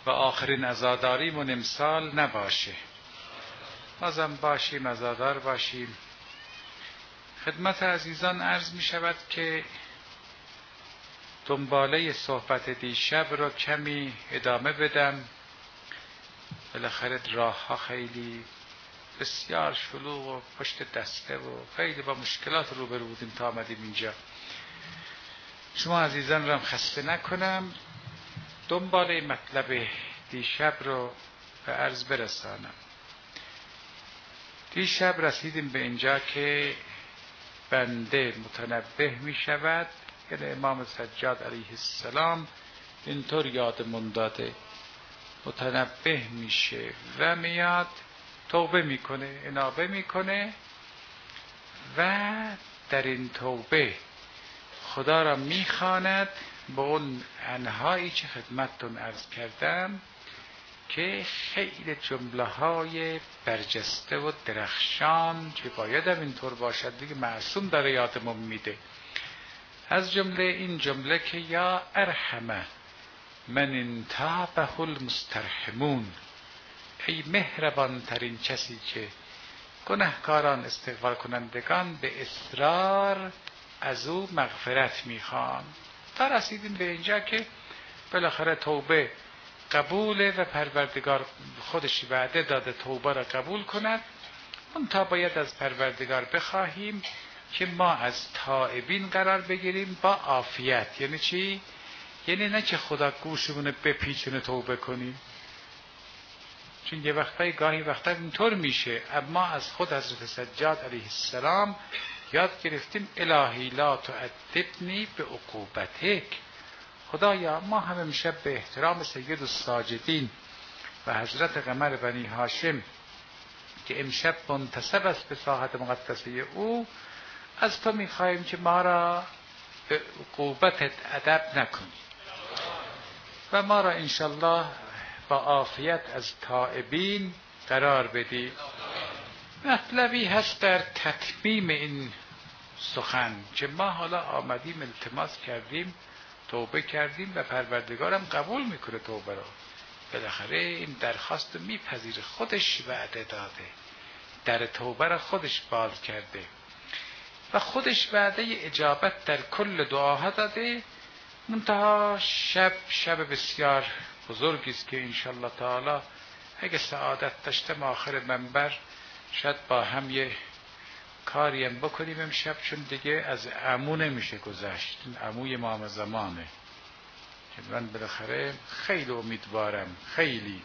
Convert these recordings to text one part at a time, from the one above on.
و آخرین عزاداریمون امسال نباشه، بازم باشیم عزادار باشیم. خدمت عزیزان عرض می شود که دنباله صحبت دیشب رو کمی ادامه بدم. بالاخره راه ها خیلی بسیار شلوغ و پشت دسته و خیلی با مشکلات روبرو بودیم تا آمدیم اینجا. شما عزیزان رو هم خسته نکنم، دنباله مطلب دیشب رو به عرض برسانم. دیشب رسیدیم به اینجا که بنده متنبه می شود، یعنی امام سجاد علیه السلام اینطور یادمون داده، متنبه میشه و میاد توبه میکنه، انابه میکنه و در این توبه خدا را میخواند به اون انهایی که خدمتتون عرض کردم که خیلی جمله های برجسته و درخشان که باید هم اینطور باشد دیگه، معصوم داره یادمون میده. از جمله این جمله که یا ارحمه من انتابه المسترحمون، ای مهربان ترین کسی که گناهکاران استغفار کنندگان به اصرار از او مغفرت میخوان. تا رسیدیم به اینجا که بالاخره توبه قبوله و پروردگار خودش وعده داده توبه را قبول کند. اون تا باید از پروردگار بخواهیم که ما از تائبین قرار بگیریم با عافیت. یعنی چی؟ یعنی نه که خدا گوشمونه بپیچونه توبه کنیم، چون یه وقتای گاهی وقتا اینطور میشه. اما از خود حضرت سجاد علیه السلام یاد گرفتیم الهی لا تعذبنی به عقوبتک. خدایا ما هم امشب به احترام سید الساجدین و حضرت قمر بنی هاشم که امشب منتسب است به ساحت مقدسه او، از تو میخواهیم که ما را به عقوبتت ادب نکنی و ما را انشالله با عافیت از تائبین قرار بدی. مطلبی هست در تتمیم این سخن که ما حالا آمدیم التماس کردیم، توبه کردیم و پروردگارم قبول میکنه توبه رو. بالاخره این درخواست میپذیره، خودش وعده داده، در توبه را خودش باز کرده و خودش وعده اجابت در کل دعاها داده. منتها شب بسیار بزرگی است که انشالله تعالی اگه سعادت داشتم آخر منبر شاید با هم یه کاری هم بکنیم امشب، چون دیگه از عمو نمیشه گذشت. عموی امام زمانه که من بالاخره خیلی امیدوارم، خیلی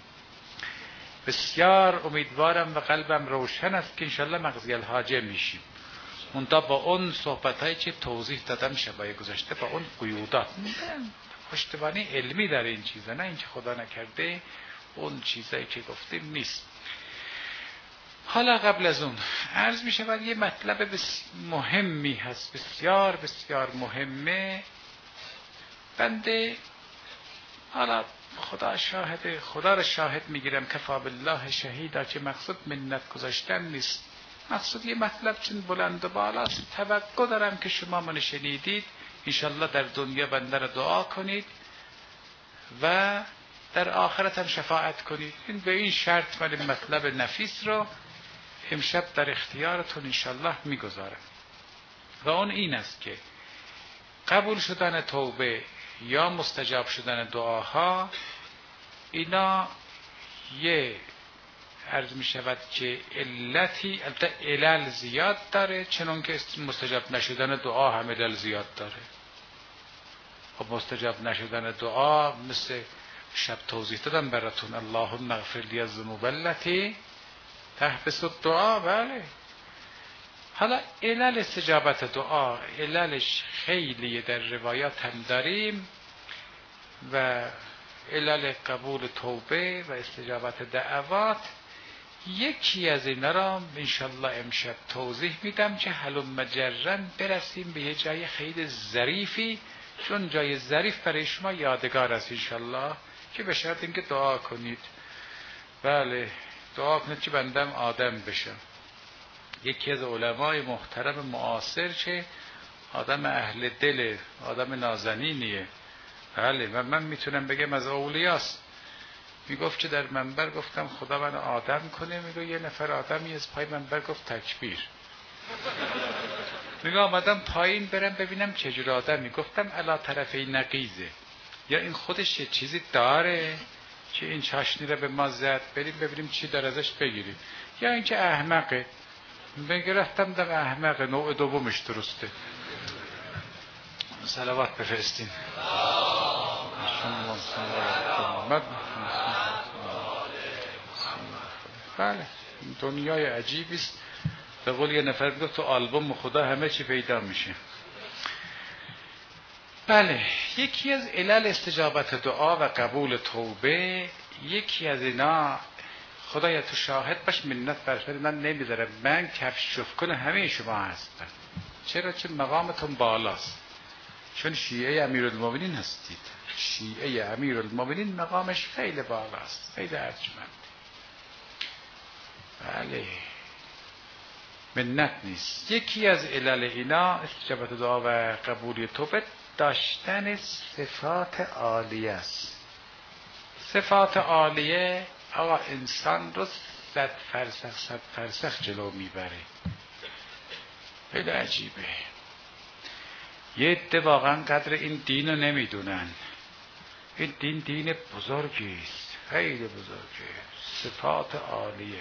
بسیار امیدوارم و قلبم روشن است که انشالله مقضی الحاجه میشیم. منتها با اون صحبت هایی که توضیح دادم شبای گذشته، با اون قیودات پشتوانه علمی در این چیزا، نه اینکه خدا نکرده اون چیزایی که گفتیم نیست. حالا قبل از اون عرض می شود یه مطلب مهمی هست، بسیار بسیار مهمه. بنده حالا خدا را شاهد میگیرم، کفا بالله شهیدا، که مقصود منت گذاشتن نیست. مقصود یه مطلب چون بلند و بالاست، توقع دارم که شما من شنیدید انشالله در دنیا بنده را دعا کنید و در آخرت هم شفاعت کنید. این به این شرط من مطلب نفیس رو امشب در اختیارتون انشالله میگذارم و اون این است که قبول شدن توبه یا مستجاب شدن دعاها، اینا یه عرض می شود که علتی، البته علل زیاد داره، چنان که مستجاب نشدن دعا هم علل زیاد داره. خب مستجاب نشدن دعا مثل شب توضیح دادم براتون، اللهم اغفر لی الذنوب التي تحبس الدعا. بله، حالا علل استجابت دعا عللش خیلی در روایات هم داریم و علل قبول توبه و استجابت دعوات. یکی از اینا را انشالله امشب توضیح میدم که هلم جرا برسیم به یه جای خیلی ظریفی، چون جای ظریف برای شما یادگار است انشالله، که به شرط اینکه دعا کنید. بله، دعا کنید که بندم آدم بشم. یکی از علمای محترم معاصر که آدم اهل دل، آدم نازنینیه، بله، و من میتونم بگم از اولیاست، میگفت که در منبر گفتم خدا من آدم کنه، میگه یه نفر آدمی از پای منبر گفت تکبیر. میگه آمدم پایین برم ببینم چجور آدمی، گفتم علا طرفی نقیزه، یا این خودش یه چیزی داره که این چاشنی رو به ما زد، بریم ببینیم چی داره ازش بگیریم، یا اینکه احمقه. بگرفتم دم احمقه، نوع دومش درسته. صلوات بفرستین. بله دنیای عجیبی است. به قول یه نفر گفت تو آلبوم خدا همه چی پیدا میشه. بله یکی از علل استجابت دعا و قبول توبه، یکی از اینا خدایا تو شاهد باش منت برشد من نمیذارم من کفش کن همه شما هستم. چرا؟ چون مقامتون بالاست، چون شیعه امیرالمومنین هستید. شیعه امیرالمومنین مقامش خیلی بالاست، خیلی ارجمند. بله منت نیست. یکی از علل اینا استجابت دعا و قبول توبه داشتن صفات عالیه است. صفات عالیه آقا انسان رو 100 فرسخ جلو میبره. خیلی عجیبه. یه عده واقعا قدر این دین رو نمیدونن. این دین دین بزرگی است، خیلی بزرگه، صفات عالیه.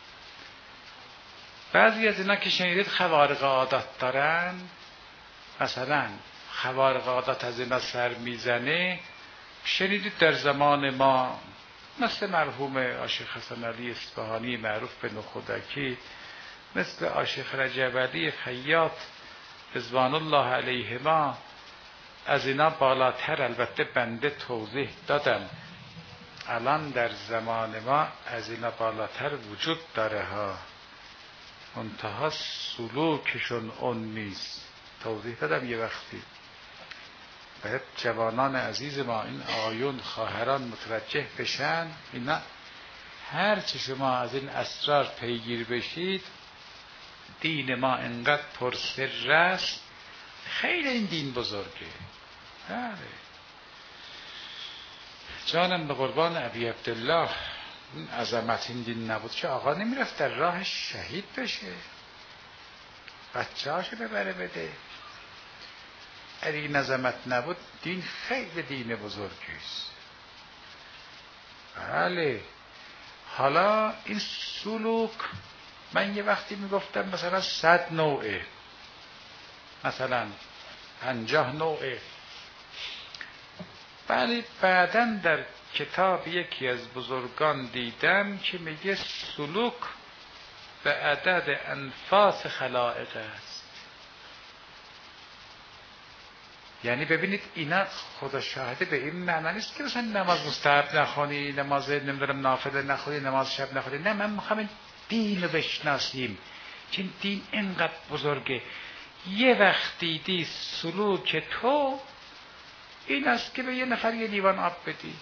بعضی از اینا که شنیدید خوارق عادات دارن، مثلا خوارق عادات از اینا سر میزنه، شنیدید در زمان ما مثل مرحوم آشیخ حسن علی اصفهانی معروف به نخودکی، مثل آشیخ رجب علی خیاط رضوان الله علیهما، از اینا بالاتر البته بنده توضیح دادم. الان در زمان ما از اینا بالاتر وجود داره ها، منتها سلوکشون اون نیست. توضیح دادم یه وقتی. باید جوانان عزیز ما این آیون خواهران متوجه بشن. اینا هرچی شما از این اسرار پیگیر بشید، دین ما انقدر پرسر است، خیلی این دین بزرگه. جانم به قربان ابی عبدالله، این عظمت این دین نبود که آقا نمیرفت در راه شهید بشه، بچه هاشو ببره بده. اگه این عظمت نبود دین خیلی دین بزرگی است. بله حالا این سلوک، من یه وقتی میگفتم مثلا 100 نوعه، مثلا 50 نوعه. ولی بعداً در کتاب یکی از بزرگان دیدم که میگه سلوک به عدد انفاس خلائق است. یعنی ببینید اینا خدا شاهده به این معنی نیست که مثلا نماز مستحب نخونی، نماز نمیدونم نافله نخونی، نماز شب نخونی. نه، من میخوام این دین رو بشناسیم که این دین اینقدر بزرگه. یه وقت دیدی سلوک تو این است که به یه نفر یه لیوان آب بدی.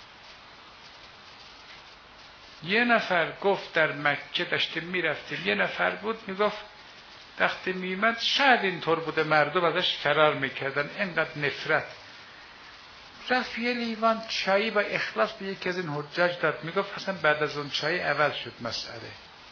یه نفر گفت در مکه داشتیم میرفتیم، یه نفر بود میگفت وقتی میمد شاید اینطور بوده مردم ازش فرار میکردن، اینقدر نفرت. رفت یه لیوان چایی با اخلاص به یکی از این حجاج داد، میگفت اصلا بعد از اون چایی عوض شد مسئله.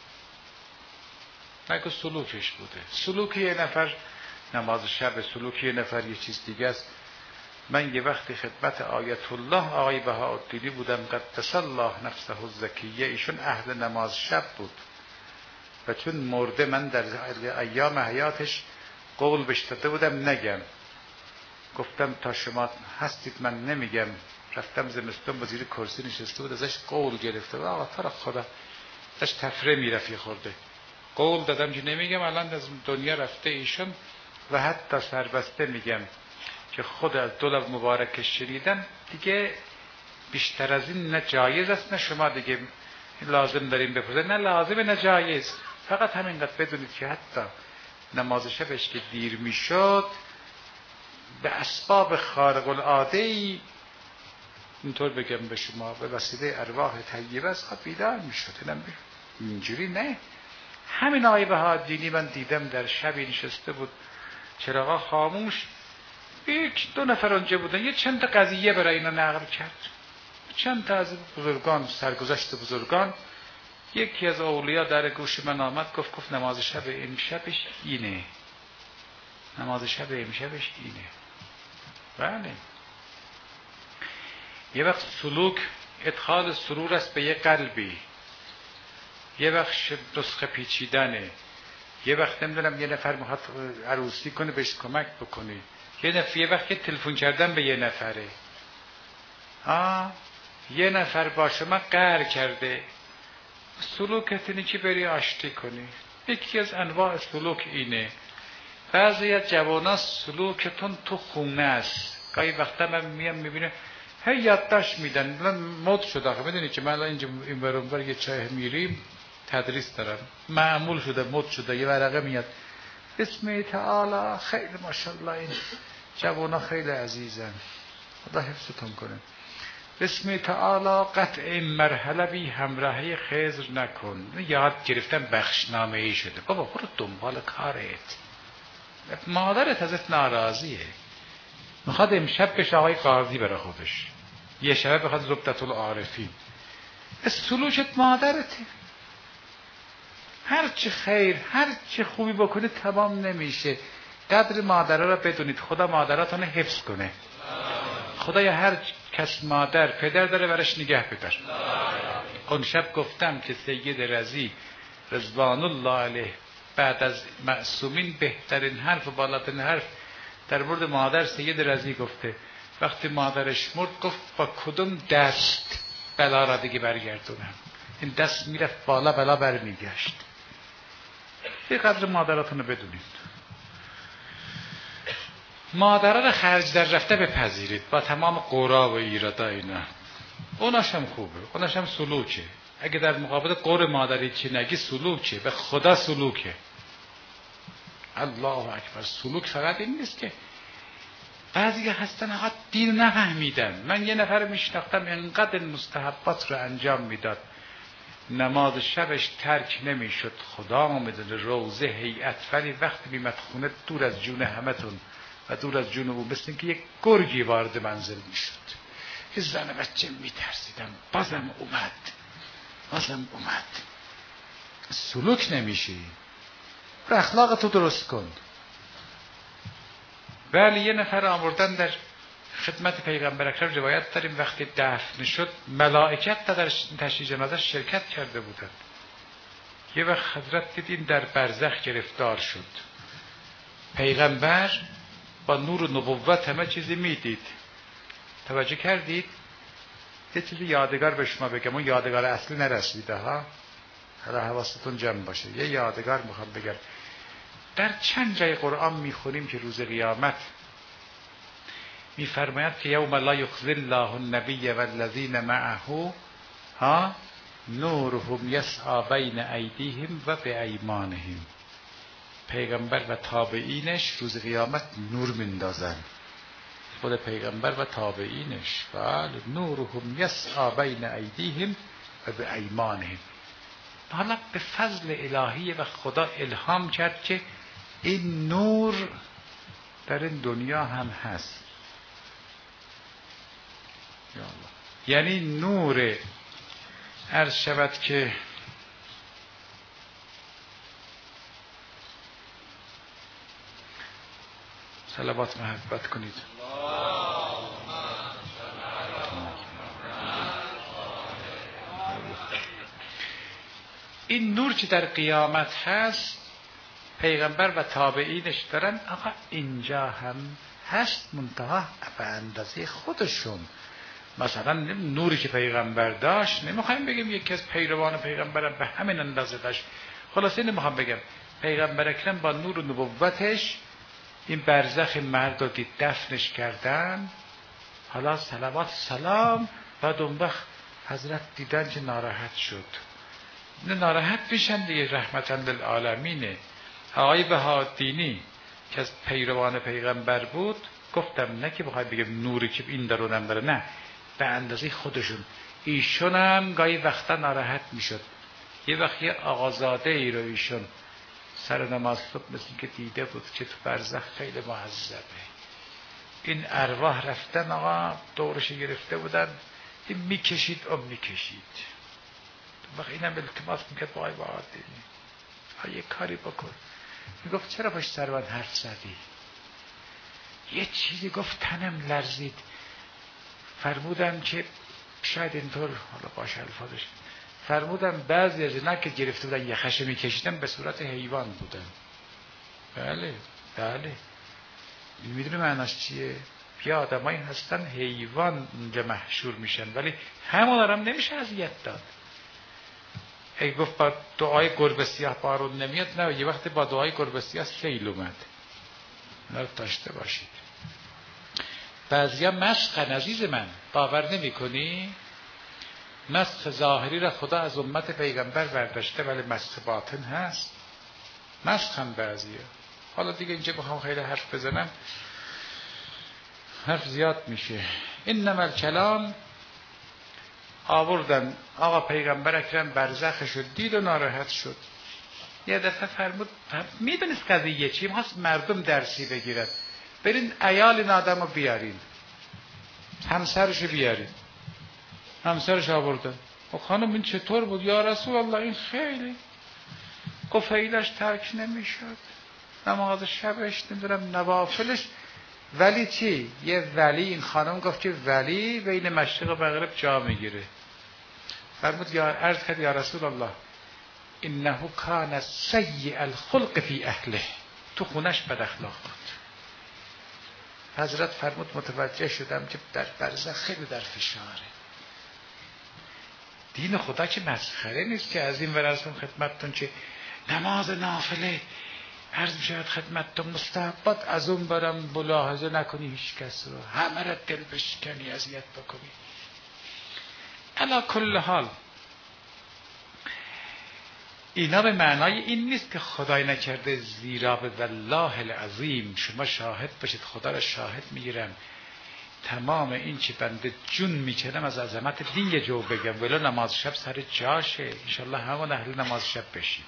مگه سلوکش بوده. سلوک یه نفر نماز شب، سلوک یه نفر یه چیز دیگه است. من یه وقتی خدمت آیت الله آقای بهاءالدینی بودم قدس الله نفسه الزکیه، ایشون اهل نماز شب بود و چون مرده من در ایام حیاتش قول بهش داده بودم نگم، گفتم تا شما هستید من نمیگم. رفتم زمستون با زیر کرسی نشسته بود، ازش قول گرفته بود آقا تو خدا داشت تفره میرفی خورده، قول دادم که نمیگم. الان از دنیا رفته ایشون و حتی سربسته میگم که خود از دولت مبارکش شنیدم دیگه بیشتر از این نه جایز است نه شما دیگه لازم داریم بپرسید، نه لازمه نه جایز. فقط همینقدر بدونید که حتی نماز شبش که دیر میشد به اسباب خارق العاده، اینطور بگم به شما، به وسیله ارواح طیبه از خواب بیدار میشد. اینجوری نه. همین آقای بهاءالدینی من دیدم در شبی نشسته بود، چراغا خاموش، یک دو نفر اونجا بودن، یه چند تا قضیه برای اینا نقل کرد. چند تا از بزرگان، سرگذشت بزرگان، یکی از اولیا در گوش من آمد گفت نماز شب امشبش اینه. نماز شب امشبش اینه. بله. یه وقت سلوک ادخال سرور است به یه قلبی، یه وقت نسخه پیچیدنه، یه وقت نمیدونم یه نفر میخواد عروسی کنه بهش کمک بکنی، یه وقت که تلفن کردن به یه نفره، یه نفر با شما قهر کرده، سلوکت اینه که بری آشتی کنی. یکی از انواع سلوک اینه. بعضی از جوانا سلوکتون تو خونه است. گاهی وقتا من میام میبینه هی یادداشت میدن، مد شده آخه میدونی که من اینجا این برونبر یه چای میریم تدریس دارم، معمول شده مد شده، یه ورقه میاد بسم تعالی. خیلی ماشاءالله این جوانا خیلی عزیزن، خدا حفظتون کنه. بسم تعالی قطع این مرحله بی همراهی خضر نکن. یاد گرفتن بخشنامه ای شده. بابا برو دنبال کارت. مادرت ازت ناراضیه، میخواد امشب بشه آقای قاضی برای خودش، یه شب بخواد زبدت العارفین. سلوکت مادرته. هرچی خیر هرچی خوبی بکنید تمام نمیشه. قدر مادرها را بدونید. خدا مادراتون حفظ کنه. خدای هر کس مادر پدر داره برش نگه بدار. اون شب گفتم که سید رضی رضوان الله علیه بعد از معصومین بهترین حرف و بالاترین حرف در مورد مادر سید رضی گفته. وقتی مادرش مرد گفت با کدوم دست بلا را دیگه برگردونم؟ این دست میرفت بالا بلا برمیگشت. یه قدر مادراتونو بدونید. مادرها را خرج در رفته بپذیرید با تمام قورا و ایرادا اینا. اوناشم خوبه، اوناشم سلوکه. اگه در مقابل قور مادری چی نگی سلوکه، به خدا سلوکه. الله اکبر. سلوک فقط این نیست که بعضی هستن ها دین نفهمیدن. من یه نفر میشناختم اینقدر مستحبات رو انجام میداد، نماز شبش ترک نمیشد. خدا میدونه روزه هیئت، ولی وقتی میمد خونه دور از جون همتون و دور از جون او، مثل اینکه یک گرگی وارد منزل میشد. یه زن بچه میترسیدم. بازم اومد. سلوک نمیشی. اخلاق تو درست کن. ولی یه نفر آوردن در خدمت پیغمبر اکرم، روایت داریم وقتی دفن شد ملائکت در تشییع جنازه شرکت کرده بودند. یه وقت حضرت دیدین در برزخ گرفتار شد. پیغمبر با نور نبوت همه چیزی میدید. توجه کردید؟ یه چیزی یادگار به شما بگم، اون یادگار اصلی نرسیده ها، حالا حواستون جمع باشه. یه یادگار میخوام بگم. در چند جای قرآن میخونیم که روز قیامت میفرماید که یوم لا یخزی الله النبی والذین معه نورهم یسعی بین ایدیهم و بایمانهم. پیغمبر و تابعینش روز قیامت نور میندازن. خود پیغمبر و تابعینش، بله، نورهم یسعی بین ایدیهم و بایمانهم. حالا به فضل الهی و خدا الهام کرد که این نور در این دنیا هم هست. یعنی نور عرض شود که صلوات محبت کنید. این نور که در قیامت هست پیغمبر و تابعینش دارن آقا اینجا هم هست، منتها به اندازه خودشون. مثلا نوری که پیغمبر داشت نمیخوایم بگیم یکی از پیروان پیغمبرم به همین اندازه داشت. خلاصه نمیخوام بگم پیغمبر اکرم با نور و نبوتش این برزخ مرد رو دید، دفنش کردن. حالا صلوات سلام. بعد اون وقت حضرت دیدن که ناراحت شد. ناراحت میشن دیگه، رحمتا للعالمینه. آقای بهاءالدینی که از پیروان پیغمبر بود، گفتم نه که بخوای بگم نوری که این درونم داره، نه، به اندازه خودشون. ایشون هم گاهی وقتا ناراحت میشد. یه وقت یه آقازاده ای رو ایشون سر نماز صبح مثل که دیده بود که تو برزخ خیلی معذبه. این ارواح رفتن آقا دورش گرفته بودن، این میکشید میکشید. وقت اینم التماس میکرد با آقای بهادری، یه کاری بکن. میگفت چرا پشت سر من حرف زدی؟ یه چیزی گفت تنم لرزید. فرمودم که شاید اینطور، حالا باشه الفاظش، فرمودم بعضی از اینا که گرفته بودن یه خشه میکشیدن به صورت حیوان بودن. بله بله، میدونی معناش چیه؟ یه آدمایی هستن حیوان اونجا محشور میشن، ولی همون آدم نمیشه اذیت داد. ای گفت با دعای گربه سیاه بارون نمیاد، نه، یه وقت با دعای گربه سیاه سیل اومد. نه داشته باشید. بعضیا مسخن عزیز من، باور نمی کنی؟ مسخ ظاهری را خدا از امت پیغمبر برداشته، ولی مسخ باطن هست. مسخن بعضیا. حالا دیگه اینجا بخوام خیلی حرف بزنم حرف زیاد میشه. انما الکلام آوردن آقا پیغمبر اکرم برزخش رو دید و ناراحت شد. یه دفعه فرمود میدونست قضیه چی؟ می‌خواست مردم درسی بگیرن. برین عیال این آدم رو بیارین، همسرش رو بیارین. همسرش آوردن. خانم این چطور بود؟ یا رسول الله این خیلی قفیلش ترک نمیشد، نماز شبش، نمیدونم نوافلش. ولی چی؟ یه ولی، این خانم گفت که ولی بین مشرق و مغرب جا میگیره. فرمود یا عرض کرد یا رسول الله انه کان سیء الخلق فی اهله، تو خونش بد اخلاق بود. حضرت فرمود متوجه شدم که در برزخ خیلی در فشاره. دین خدا که مسخره نیست که از این ورزتون خدمتتون که نماز نافله عرض شد خدمتتون مستحبات، از اون برم ملاحظه نکنی هیچ کس رو، همه را دل بشکنی، اذیت بکنی. علی کل حال اینا به معنای این نیست که خدای نکرده، زیرا به والله العظیم شما شاهد باشید، خدا را شاهد میگیرم، تمام این چی بنده جون میکنم از عظمت دین یه جو بگم، ولی نماز شب سر جاشه، انشالله همون اهل نماز شب بشید.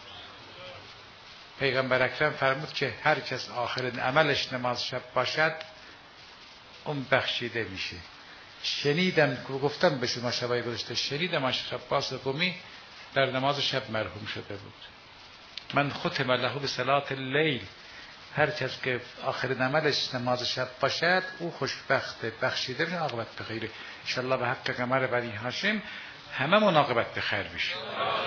پیغمبر اکرم فرمود که هر کس آخرین عملش نماز شب باشد اون بخشیده میشه. شنیدم، گفتم به شما شبای گذشته، شنیدم اشرف عباس قمی در نماز شب مرحوم شده بود. من ختم له به صلات اللیل، هر کس که آخرین عملش نماز شب باشد او خوشبخته، بخشیده میشه، عاقبت بخیر. ان شاء الله به حق قمر بنی هاشم همه من عاقبت بخیر بشه.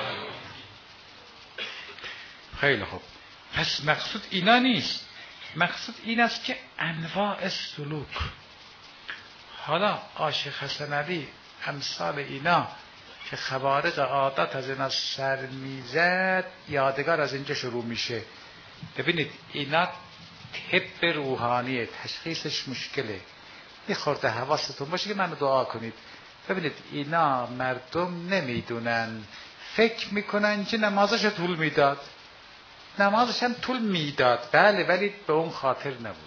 خیلی خوب. پس مقصود اینا نیست، مقصود این است که انواع سلوک. حالا عاشق حسن علی امثال اینا که خوارق عادت از اینا سر میزد، یادگار از اینجا شروع میشه. ببینید اینا طب روحانیه، تشخیصش مشکله. یه خورده حواستون باشه که منو دعا کنید. ببینید اینا مردم نمیدونن، فکر میکنن که نمازش طول میداد، نمازش هم طول میداد، بله، ولی به اون خاطر نبود.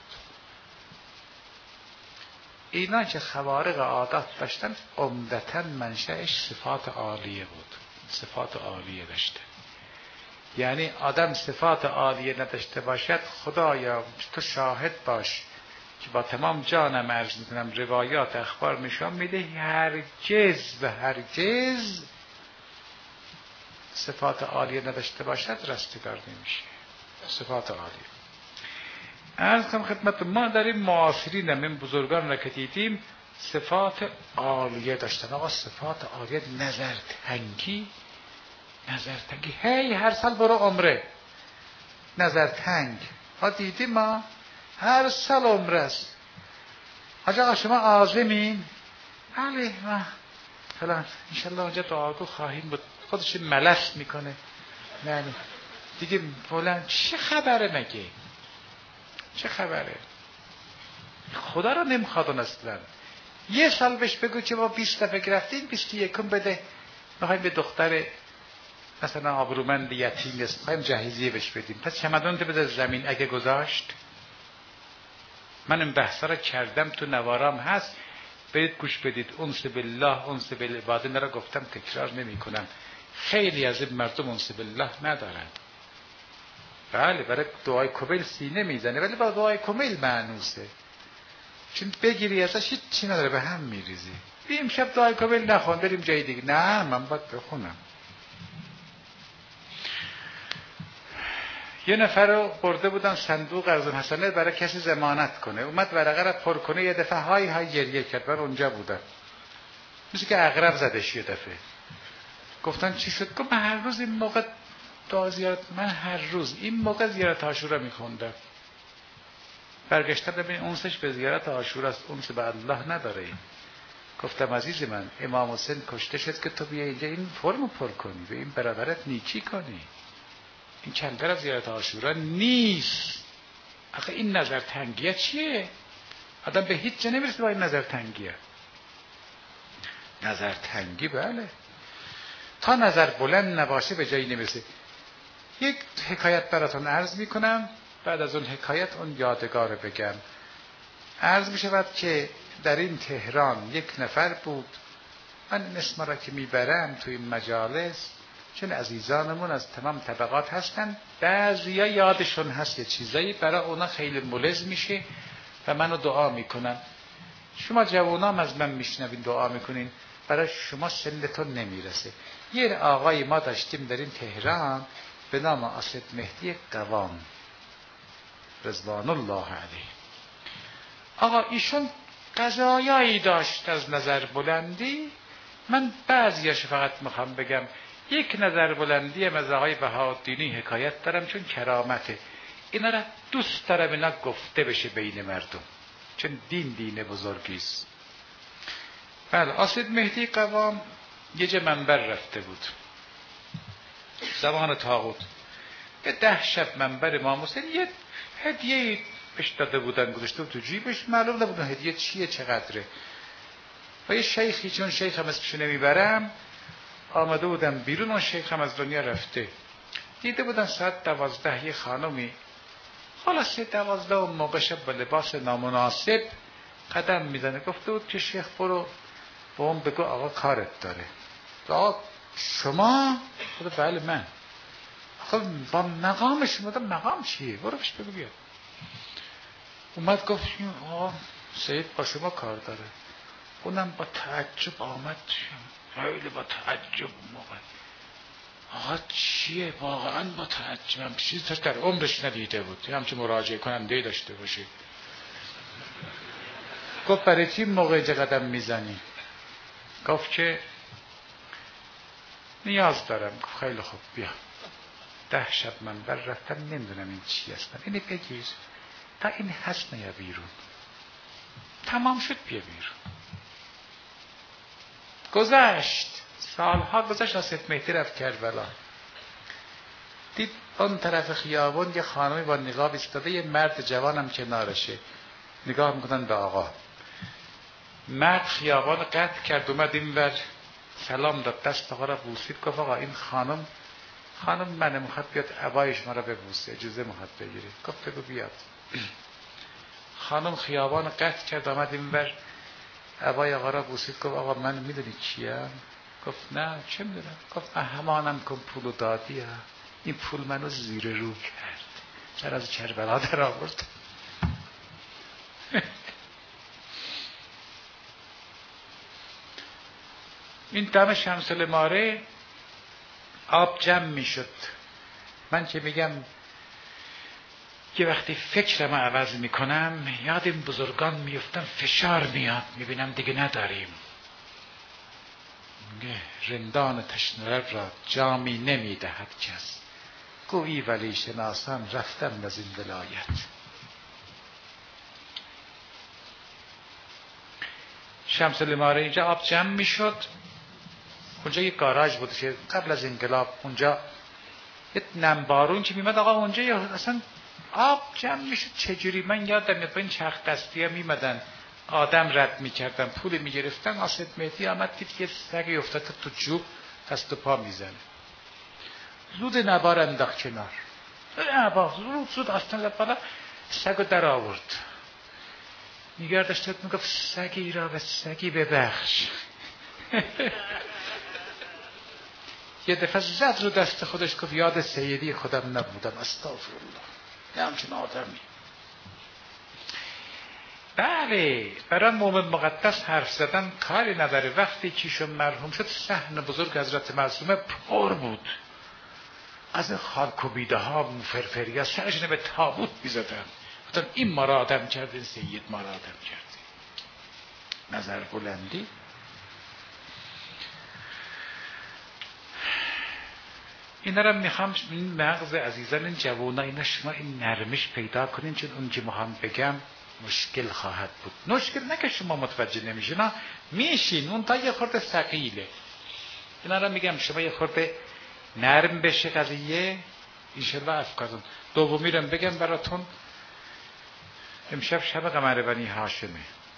اینا که خوارق عادت داشتن عمدتاً منشأش صفات عالیه بود، صفات عالیه داشته. یعنی آدم صفات عالیه نداشته باشد، خدایا تو شاهد باش که با تمام جانم عرض میکنم روایات اخبار نشان میده هرگز و هرگز صفات عالیه نداشته باشد رستگار نمیشه. صفات عالیه عرض کنم خدمت ما در این معاصرین، این بزرگان را که دیدیم صفات عالیه داشتن. آقا صفات عالیه، نظرتنگی، هی هر سال برو عمره، نظرتنگ ها دیدیم ما هر سال عمره است. حاج آقا شما عازمین؟ بله ما فلان، انشالله اونجا دعاگو خواهیم بود. خودش ملس میکنه، نه دیگه فلان. چه خبره مگه؟ چه خبره؟ خدا رو نمیخواد اون اصلا. یه سال بهش بگو که ما 20 دفعه گرفتیم 21 بده، میخوایم به دختر مثلا آبرومند یتیم است، میخوایم جهیزیه بهش بدیم، پس چمدان تو بده زمین. اگه گذاشت، من این بحثا رو کردم تو نوارام هست، برید گوش بدید. انس بالله انس بالعباده نرا گفتم، تکرار نمی کنم. خیلی از این مردم انس بالله ندارن. بله، برای دعای کمیل سینه میزنه، ولی با دعای کمیل معنوسه، چون بگیری ازش هیچ چی نداره، به هم میریزی. امشب دعای کامل نخوان بریم جای دیگه. نه من باید بخونم. یه نفر رو برده بودن صندوق قرض حسنه برای کسی ضمانت کنه، اومد ورقه رو پر کنه، یه دفعه های گریه کرد. من اونجا بودم، مثل که عقرب زدش یه دفعه. گفتن چی شد؟ گفت من هر روز این موقع این موقع زیارت عاشورا میخوندم. برگشتم ببین اونسش به زیارت عاشورا است، اونس به الله نداره. گفتم عزیز من، امام حسین کشته شد که تو بیا اینجا این فرمو پر کنی، به این برادرت نیکی کنی. این کمتر از زیارت عاشورا نیست. آخه این نظر تنگیه چیه؟ آدم به هیچ جا نمیرسه با این نظر تنگیه. نظر تنگی بله، تا نظر بلند نباشه به جایی نمیرسه. یک حکایت براتون عرض میکنم، بعد از اون حکایت اون یادگار بگم. عرض میشود که در این تهران یک نفر بود، من اسم را که میبرم تو این مجالس چون عزیزانمون از تمام طبقات هستن، بعضیا یادشون هست یه چیزایی برای اونا خیلی ملز میشه و منو دعا میکنن. شما جوانام از من میشنوین دعا میکنین، برای شما سنتون نمیرسه. یه آقای ما داشتیم در این تهران به نام اسد مهدی قوام رضوان الله علیه. آقا ایشون قضایایی داشت از نظر بلندی. من بعضیاش فقط میخوام بگم. یک نظر بلندی از آقای بهاءالدینی حکایت دارم چون کرامته. اینا را دوست دارم اینا گفته بشه بین مردم، چون دین بزرگیست. بله، اسد مهدی قوام یه جا منبر رفته بود زمان طاغوت، به 10 شب منبر امام حسین یه هدیه بهش داده بودن، گذاشته بود تو جیبش، معلوم نبود هدیه چیه چقدره. و یه شیخی، چون شیخ هم اسمشو نمیبرم، آمده بودم بیرون، اون شیخ هم از دنیا رفته. دیده بودن ساعت 12 یه خانمی، خلاصه 12 اون موقع شب با لباس نامناسب قدم میزنه. گفته بود که شیخ برو با اون بگو آقا کارت داره. آقا شما؟ گفت بله من. آقا با مقام شما؟ مقام چیه؟ برو بهش بگو بیا. اومد گفت آقا سید با شما کار داره. اونم با تعجب آمد، خیلی با تعجب موقع. آقا چیه؟ واقعا با تعجبم، چیزی در عمرش ندیده بود همچه مراجعه کننده داشته باشه. گفت برای چی موقع قدم میزنی؟ گفت که نیاز دارم. گفت خیلی خوب بیا. 10 شب من بر رفتم، نمیدونم این چی هستن، اینه بگیر تا این هست نیا بیرون. تمام شد بیا بیرون. گذشت سالها، گذشت. اسد مهدی رفت کربلا، دید اون طرف خیابون یه خانمی با نقاب ایستاده، یه مرد جوانم کنارشه، نگاه میکنن به آقا. مرد خیابان قطع کرد، اومد این ور سلام داد، دست آقا را بوسید، گفت آقا این خانم منه، میخواد بیاد عبایش ما را ببوسه، اجازه میخواد بگیره. گفت بگو بیاد. خانم خیابان قطع کرد، آمد این ور عبای آقا را بوسید، گفت آقا من میدونی چیم؟ گفت نه چه میدونم. گفت من همانم کن پولو دادی، این پول منو زیر رو کرد، چرا از کربلا در آورد. این دم شمس الاماره آب جمع میشد. من که میگم که وقتی فکرم عوض میکنم یاد این بزرگان میفتم، فشار میاد، میبینم دیگه نداریم. رندان تشنه را جامی نمیدهد کس، گویی ولی شناسان رفتم از این ولایت. شمس الاماره اینجا آب جمع میشد. اونجا یک گاراژ بود که قبل از انقلاب اونجا یه نمبارون که میمد، آقا اونجا یا اصلا آب جمع میشد. چجوری؟ من یادم میاد این چرخ دستی ها میمدن، آدم رد میکردن، پول میگرفتن. اسد مهدی آمد دید که سگی افتاد تو جوب، دست و پا میزنه. زود نبار انداخت کنار. زود اصلا بالا سگو در آورد. نگردش داد، میگفت سگی را به سگی ببخش. یه دفعه زد رو دست خودش، گفت یاد سیدی خودم نبودم، استغفرالله، نه همچون آدمی. بله، برای مومن مقدس حرف زدن کاری نداره. وقتی کیشون مرحوم شد صحن بزرگ حضرت معصومه پر بود از خاک و بیده ها، موفرفری سرشون به تابوت میزدن، گفتن این ما را آدم کرد، این سید ما را آدم کرد. نظر بلندی. اینا را میخوام این مغز عزیزان، این جوانا، اینا شما این نرمش پیدا کنین، چون اون که میخوام بگم مشکل خواهد بود. مشکل نه که شما متوجه نمیشین، نه میشین، اون تا یه خورده ثقیله. اینا را میگم شما یه خورده نرم بشه قضیه، انشالله افکارتون. دومی رو بگم براتون، امشب شب قمر بنی هاشمه.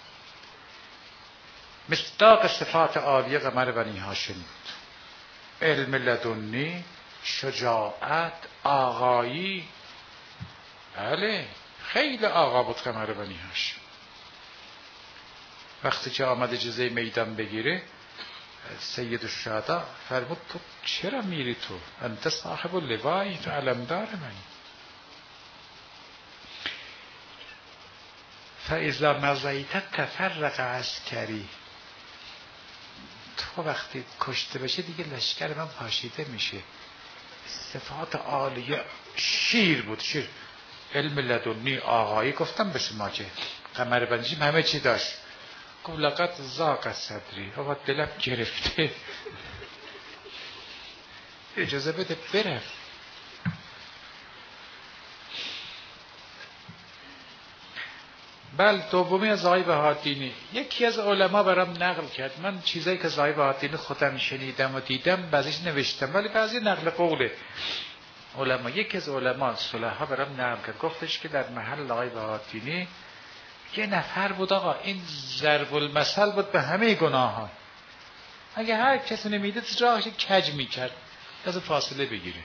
مصداق صفات عالیه قمر بنی هاشم بود. علم لدنی، شجاعت، آقایی. بله، خیلی آقا بود قمر بنی هاشم. وقتی که آمد اجازه میدان بگیره، سید الشهدا فرمود تو چرا میری؟ تو انت صاحب اللوایی، تو علمدار منی. فاذا مضیت تفرق عسکری، تو وقتی کشته بشه دیگه لشکر من پاشیده میشه. صفات عالیه، شیر بود، شیر. علم لدنی، آقایی. گفتم به شما که قمر بنی همه چی داشت. گفت لقد ضاق صدری، آقا دلم گرفته، اجازه بده برم. بله، دومی از آقای بهادینی، یکی از علما برام نقل کرد. من چیزایی که از آقای بهادینی خودم شنیدم و دیدم بعضیش نوشتم، ولی بعضی نقل قوله علما. یکی از علما صلحا برام نقل کرد، گفتش که در محل آقای بهادینی یه نفر بود آقا، این ضرب المثل بود به همه گناه ها. اگه هر کسی نمیدید راهش کج میکرد، از فاصله بگیره.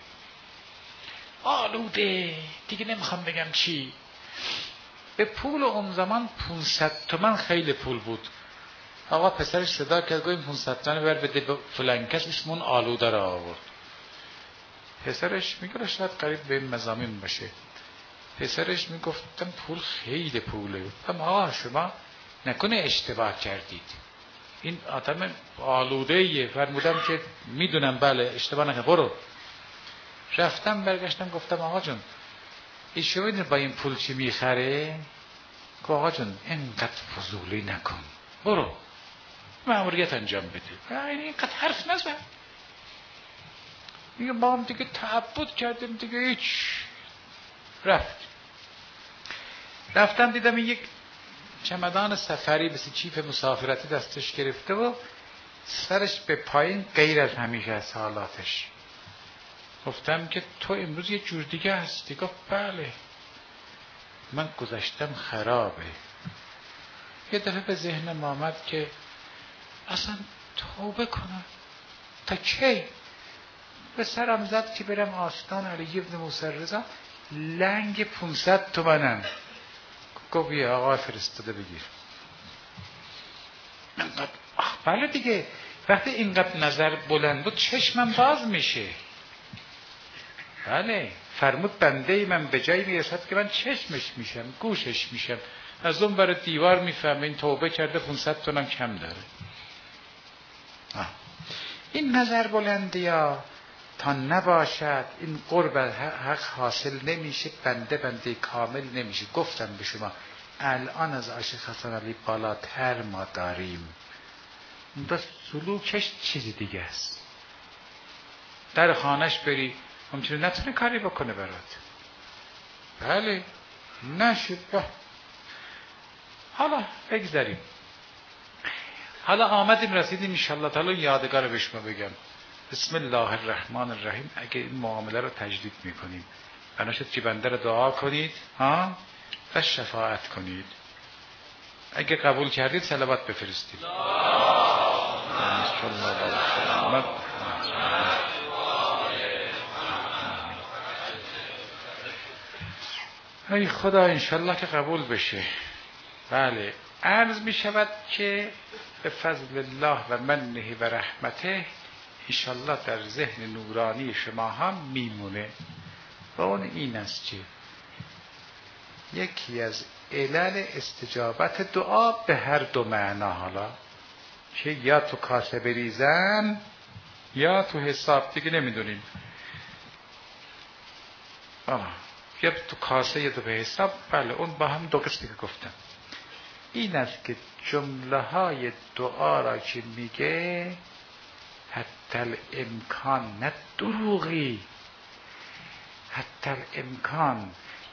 آلوده دیگه نمیخوام بگم چی. به پول اون زمان 500 تومن خیلی پول بود. آقا پسرش صدا کرد، گویم 500 تومن بر بده به فلان کس، اسمون آلوده را آورد. پسرش میگه شاید قریب به این مضامین باشه. پسرش میگفتم پول خیلی پوله. گفتم آقا شما نکنه اشتباه کردید، این آدم آلوده‌ایه. فرمودم که میدونم بله اشتباه نکنم، برو. رفتم برگشتم گفتم آقا جون ایشون میدونه با این پول چی میخره؟ که آقا جون اینقدر فضولی نکن، برو مأموریت انجام بده، اینقدر حرف نزن. میگه ما هم دیگه تعبد کردیم دیگه هیچ. رفتم دیدم این یک چمدان سفری مثل چیف مسافرتی دستش گرفته و سرش به پایین غیر از همیشه از حالاتش. گفتم که تو امروز یه جور دیگه هستی؟ گفت بله من گذشتم خرابه. یه دفعه به ذهنم آمد که اصلا توبه کنم تا کی؟ به سرم زد که برم آستان علی ابن موسی رضا، لنگ 500 تومنم. گفت بیا آقا فرستاده بگیر. بله دیگه وقتی اینقدر نظر بلند بود چشمم باز میشه. بله فرمود بنده من به جایی میرسد که من چشمش میشم، گوشش میشم، از اون برای دیوار میفهمه این توبه کرده 500 تومن کم داره. این نظر بلندی ها تا نباشد این قرب حق حاصل نمیشه، بنده کامل نمیشه. گفتم به شما الان از عاشق حسن علی بالاتر ما داریم، اون سلوکش چیزی دیگه است. در خانش بری همچنین نتونه کاری بکنه برات. بله نشد. حالا بگذاریم. حالا آمدیم رسیدیم انشاءالله تعالی یادگار به شما بگم. بسم الله الرحمن الرحیم. اگه این معامله رو تجدید میکنیم بنا شد که بنده رو دعا کنید و شفاعت کنید. اگه قبول کردید صلوات بفرستید. ای خدا انشالله که قبول بشه. بله عرض می شود که به فضل الله و منه و رحمته انشالله در ذهن نورانی شما هم میمونه و اون این است که یکی از علل استجابت دعا به هر دو معنا، حالا که یا تو کاسه بریزن یا تو حساب، دیگه نمیدونیم، یا تو کاسه یا تو به حساب. بله اون با هم دو قسمی که گفتم. این است که جمله های دعا را که میگه حتی الامکان، نه دروغی، حتی الامکان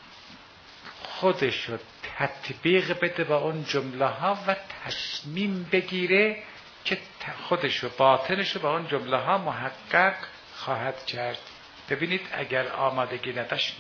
خودشو تطبیق بده با اون جمله ها و تصمیم بگیره که خودشو باطنشو با اون جمله ها محقق خواهد کرد. ببینید اگر آمادگی نداشت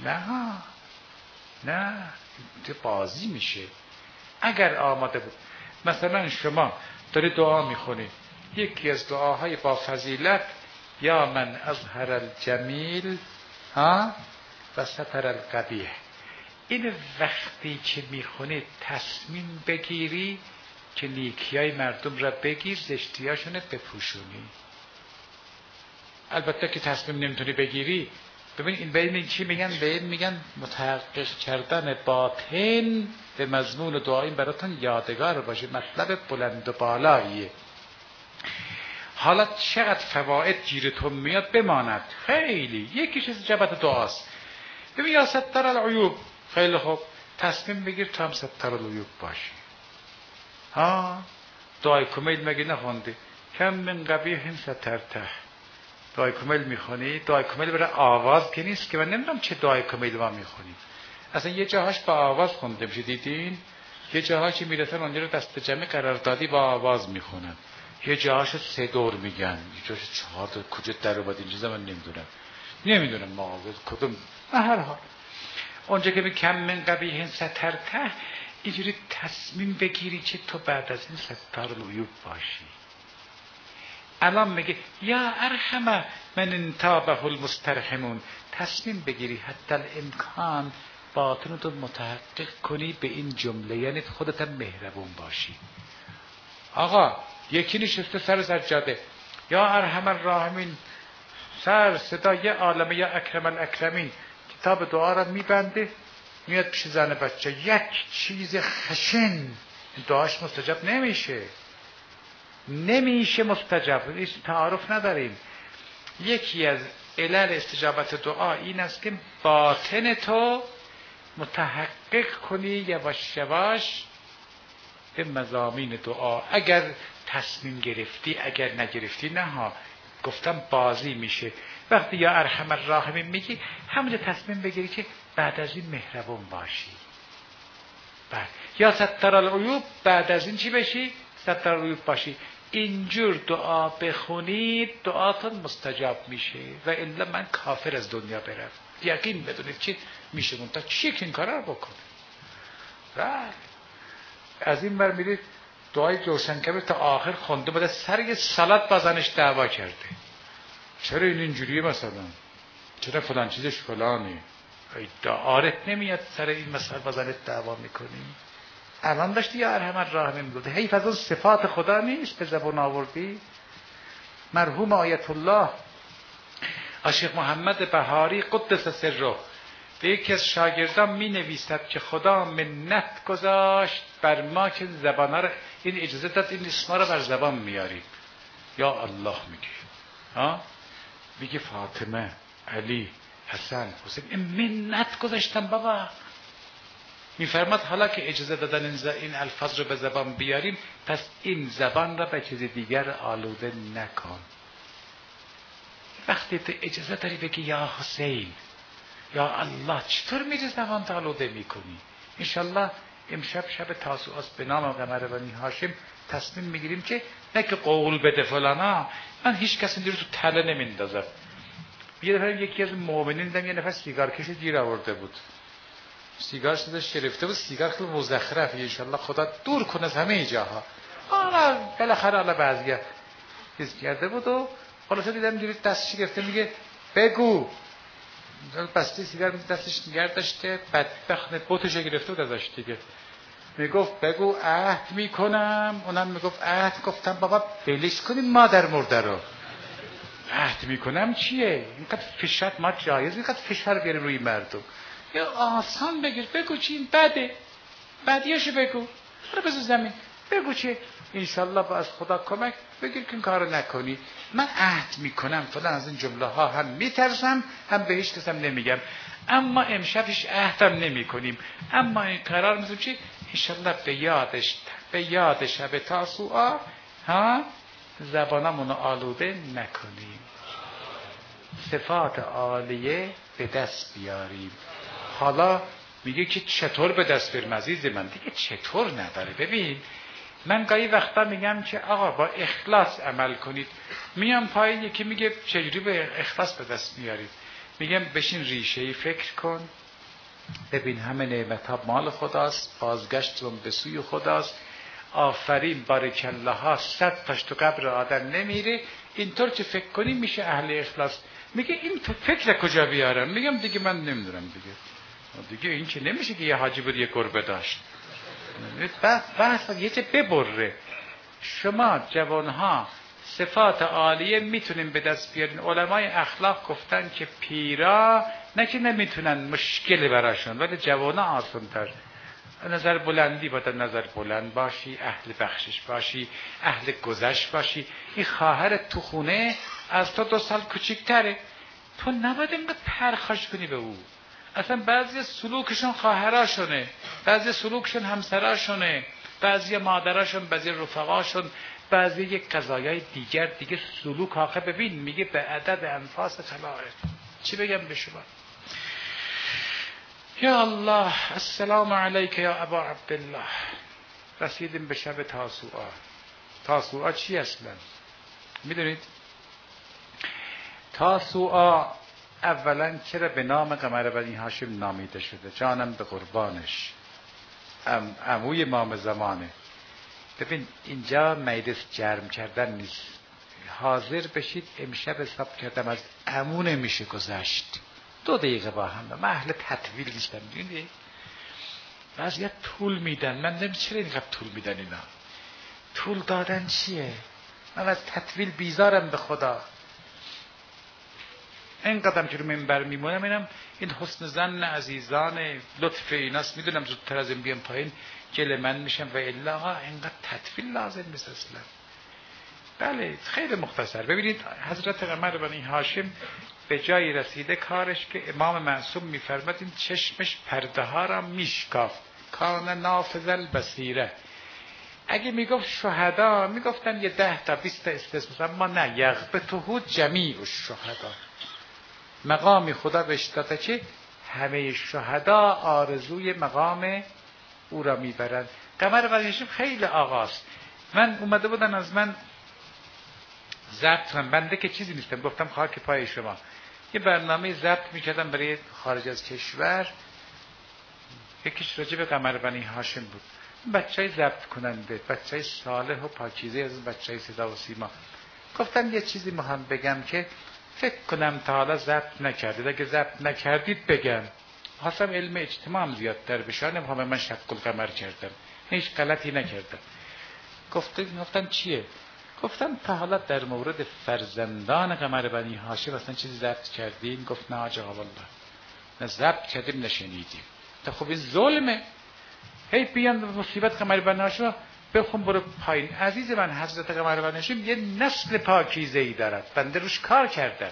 نه بازی میشه. اگر آماده بود، مثلا شما داری دعا میخونی، یکی از دعاهای با فضیلت یا من اظهر الجمیل و ستر القبیح، این وقتی که میخونی تصمیم بگیری که نیکیای مردم را بگیر، زشتیاشونه بپوشونی. البته که تصمیم نمیتونی بگیری، ببین این به این چی میگن؟ به این میگن متحقق کردن باطن به مضمون دعا. این براتون یادگار باشه، مطلب بلند و بالاییه. حالا چقدر فواید گیرتون میاد بماند، خیلی. یکیش استجابت دعاست. ببین یا ستر العیوب، خیلی خوب، تصمیم بگیر تو هم ستر العیوب باشی. دعای کمیل مگه نخوندی؟ کم من قبیح سترته. دعای کمیل میخونی؟ دعای کمیل برای آواز که نیست که من نمیدونم چه دعای کمیل ما میخونیم. اصلا یه جاهاش با آواز خونده میشه، دیدین؟ یه جاهاش میرسن اونجا رو دست جمع قراردادی با آواز میخونن، یه جاهاش 3 دور میگن، یه جاهاش 4 دور. کجا در اومد این چیزا من نمیدونم ما کدوم. هر حال اونجا که کم من قبیح سترته، اینجوری تصمیم بگیری که تو بعد از این ستار العیوب باشی. الان میگه یا ارحم من انتابه المسترحمون، تصمیم بگیری حتی الامکان باطن تو متحقق کنی به این جمله، یعنی خودت هم مهربون باشی. آقا یکی نشسته سر سجاده، یا ارحم الراحمین، سر صدا یه عالمه، یا اکرم الاکرمین، کتاب دعا را میبنده، میاد پیش زن بچه، یک چیز خشن، دعاش مستجاب نمیشه مستجاب. هیچ تعارف نداریم. یکی از علل استجابت دعا این است که باطن تو متحقق کنی یواش یواش به مضامین دعا. اگر تصمیم گرفتی، اگر نگرفتی نه ها، گفتم بازی میشه. وقتی یا ارحم الراحمین میگی، همونجا تصمیم بگیری که بعد از این مهربون باشی. بعد یا ستر العیوب، بعد از این چی بشی؟ ستر العیوب باشی. اینجور دعا بخونید دعاتون مستجاب میشه، و الا من کافر از دنیا برم. یقین بدونید چی میشه، منتها چی که این کار رو بکنه. از این بر میرید دعای جوشنکبیر تا آخر خونده بوده، سر یه سالت بازنش دعوا کرده. چرا این اینجوریه مثلا؟ چرا فلان چیزش فلانه؟ دعارت نمیاد سر این مسئله بازنت دعوا میکنی؟ الان داشتی یا ارحم الراحمین بوده، حیف از اون صفات خدا نیست به زبان آوردی. مرحوم آیت الله عاشق محمد بهاری قدس سره به یکی از شاگردان می نویسد که خدا منت گذاشت بر ما که زبانه را، این اجازه داد این اسما را بر زبان میاریم. یا الله میگه فاطمه، علی، حسن، حسین، این منت گذاشتم بابا. میفرماد حالا که اجازه دادن این الفاظ رو به زبان بیاریم، پس این زبان را به چیز دیگر آلوده نکن. وقتی تو اجازه داری بگی یا حسین، یا الله، چطور میری زبان تا آلوده میکنی؟ انشالله امشب شب تاسوعاست، به نام قمر بنی هاشم تصمیم میگیریم که نه که قول بده فلانا، من هیچ کسی دیگه تو تله نمیندازم. یه دفعه یکی از مؤمنین دیدم یه نفر سیگار کش گیر آورده بود، سیگار شدش گرفته بود، سیگار خیلی مزخرفه، انشالله خدا دور کنه از همه جاها. بالاخره حالا بعضیا حس کرده بود و خلاصه دیدم جوری دستش گرفته، میگه بگو. بسته سیگار دستش نگه داشته، بدبخت بوتش گرفته بود ازش دیگه. میگفت بگو عهد میکنم، اونم میگفت عهد. گفتم بابا بلیش کنیم مادر مرده رو. عهد میکنم چیه؟ اینقدر فشار ما جایز اینقدر فشار بیاریم روی مردم؟ یا آسان بگیر، بگو چی این بده، بعدیاشو بگو، رو بذار زمین، بگو چه انشالله با از خدا کمک بگیر که این کارو نکنی. من عهد میکنم فلان از این جمله ها هم میترسم، هم به هیچ کسم نمیگم، اما امشبش عهدم نمیکنیم، اما این قرار میذارم چی انشالله به یاد شب تاسوعا ها زبانمونو آلوده نکنیم، صفات عالیه به دست بیاریم. حالا میگه که چطور به دست بیاریم عزیز من؟ دیگه چطور نداره. ببین من گاهی وقتا میگم که آقا با اخلاص عمل کنید، میام پایین یکی میگه چجوری به اخلاص به دست میارید؟ میگم بشین ریشه‌ای فکر کن، ببین همه نعمت‌ها مال خداست، بازگشتم به سوی خداست، آفرین بارک الله ها 100 تاش تو قبر آدم نمیره. اینطور که فکر کنی میشه اهل اخلاص. میگه این تو فکر کجا بیارم؟ میگم دیگه من نمیدونم دیگه این که نمیشه که یه حاجی بود یه گربه داشت. بحث یه چه ببره. شما جوانها صفات عالیه میتونیم به دست بیارین. علمای اخلاق گفتن که پیرا نه که نمیتونن، مشکل براشون، ولی جوانا آسان‌تر. نظر بلندی باید نظر بلند باشی، اهل بخشش باشی، اهل گذشت باشی. این خواهر تو خونه از تو 2 سال کوچیک‌تره، تو نباید اینقدر پرخاش کنی به او. اصلا بعضی سلوکشون خواهراشونه، بعضی سلوکشون همسراشونه، بعضی مادراشون، بعضی رفقاشون، بعضی یک قضایای دیگه سلوک آخه. ببین میگه به عدد انفاس خلائق. چی بگم به شما؟ یا الله، السلام علیک یا ابا عبدالله. رسیدیم به شب تاسوعا. تاسوعا چی اصلا؟ میدونید تاسوعا اولا چرا به نام قمر بنی هاشم نامیده شده؟ جانم به قربانش، عموی امام زمانه. ببین اینجا میدس جرم کردن نیست. حاضر بشید امشب حساب کردم از عمو نمیشه گذشت. 2 دقیقه با هم. من اهل تطویل نیستم. دیدی بعضیا طول میدن. من نمیدونم چرا اینقدر طول میدن اینا. طول دادن چیه؟ من از تطویل بیزارم به خدا. این قدم که رو منبر میمونم این حسن ظن عزیزان لطف ایناست. میدونم زودتر از این بیام پایین جل من میشم و الا اینقدر تطویل لازم نیست اصلا. بله خیلی مختصر. ببینید حضرت قمر بنی هاشم به جایی رسیده کارش که امام معصوم میفرماد این چشمش پرده ها را میشکافت. کان نافذ البصیره. اگه میگفت شهدا میگفتن یه 10 تا 20 تا استثنا، اما نه، یغبطه جمیع الشهدا. مقام خدا بهش داده که همه شهدا آرزوی مقام او را میبرند. قمر بنی هاشم خیلی آقاست. من اومده بودن از من ضبط کنم، بنده که چیزی نیستم، گفتم خاک پای شما. یه برنامه ضبط میکردم برای خارج از کشور، یکیش راجع به قمر بنی هاشم بود. بچهای ضبط کننده، بچهای صالح و پاکیزه از بچهای صدا و سیما. گفتم یه چیزی مهم بگم که فکر کنم تا حالا ضبط نکردید، اگه ضبط نکردید بگم. خواستم علم اجتماع هم زیادتر بشه، نمیخوام من شق القمر کردم، هیچ غلطی نکردم. گفتم چیه؟ گفتم تا حالا در مورد فرزندان قمر بنی هاشم اصلا چیزی ضبط کردین؟ گفت نه آقا والله نه ضبط کردیم نشنیدیم. تا خب این ظلمه. هی بیان مصیبت قمر بنی هاشم بخون برو پایین. عزیز من حضرت قمر بنی هاشم یه نسل پاکیزه‌ای دارد، بنده روش کار کردم.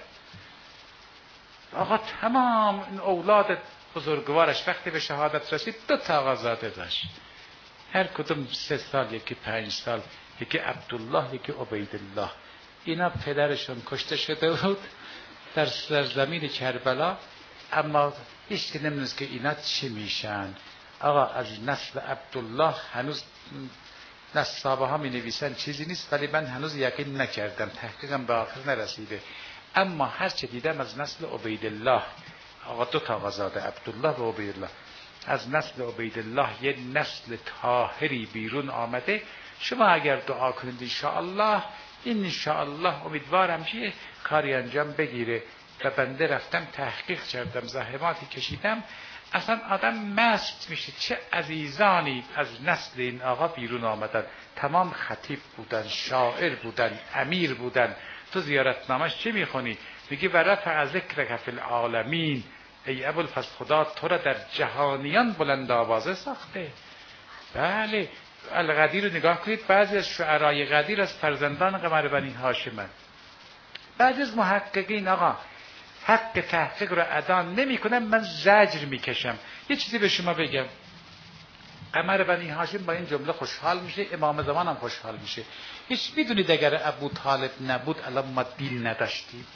آقا تمام این اولاد بزرگوارش وقتی به شهادت رسید 2 تا آقازاده داشت، هر کدوم 3 سال، یکی 5 سال، یکی عبدالله، یکی عبیدالله. اینا پدرشون کشته شده بود در سرزمین کربلا، اما هیچ که نمیدونست که اینا چی میشن. آقا از نسل عبدالله هنوز نسابه ها می نویسن چیزی نیست، ولی من هنوز یقین نکردم، تحقیقم به آخر نرسیده. اما هر چه دیدم از نسل عبیدالله، آقا 2 تا آقازاده عبدالله و عبیدالله، از نسل عبیدالله یه نسل طاهری بیرون آمده. شما اگر دعا کنید انشاءالله، این انشاءالله امیدوارم که کاری انجام بگیره. و بنده رفتم تحقیق کردم، زحماتی کشیدم، اصلا آدم مست میشه. چه عزیزانی از نسل این آقا بیرون آمدن، تمام خطیب بودن، شاعر بودن، امیر بودن. تو زیارتنامش چی میخونی؟ میگی و رفع ذکرک فی العالمین، ای ابوالفضل خدا تو را در جهانیان بلند آوازه ساخته. بله، القدیر رو نگاه کنید، بعضی از شعرای قدیر از فرزندان قمر بنی هاشمن. بعضی از محققین آقا حق تحقیق رو ادا نمی‌کنن، من زجر میکشم. یه چیزی به شما بگم، قمر بنی هاشم با این جمله خوشحال میشه، امام زمان هم خوشحال میشه. هیچ میدونید اگر ابو طالب نبود الان ما دین نداشتیم؟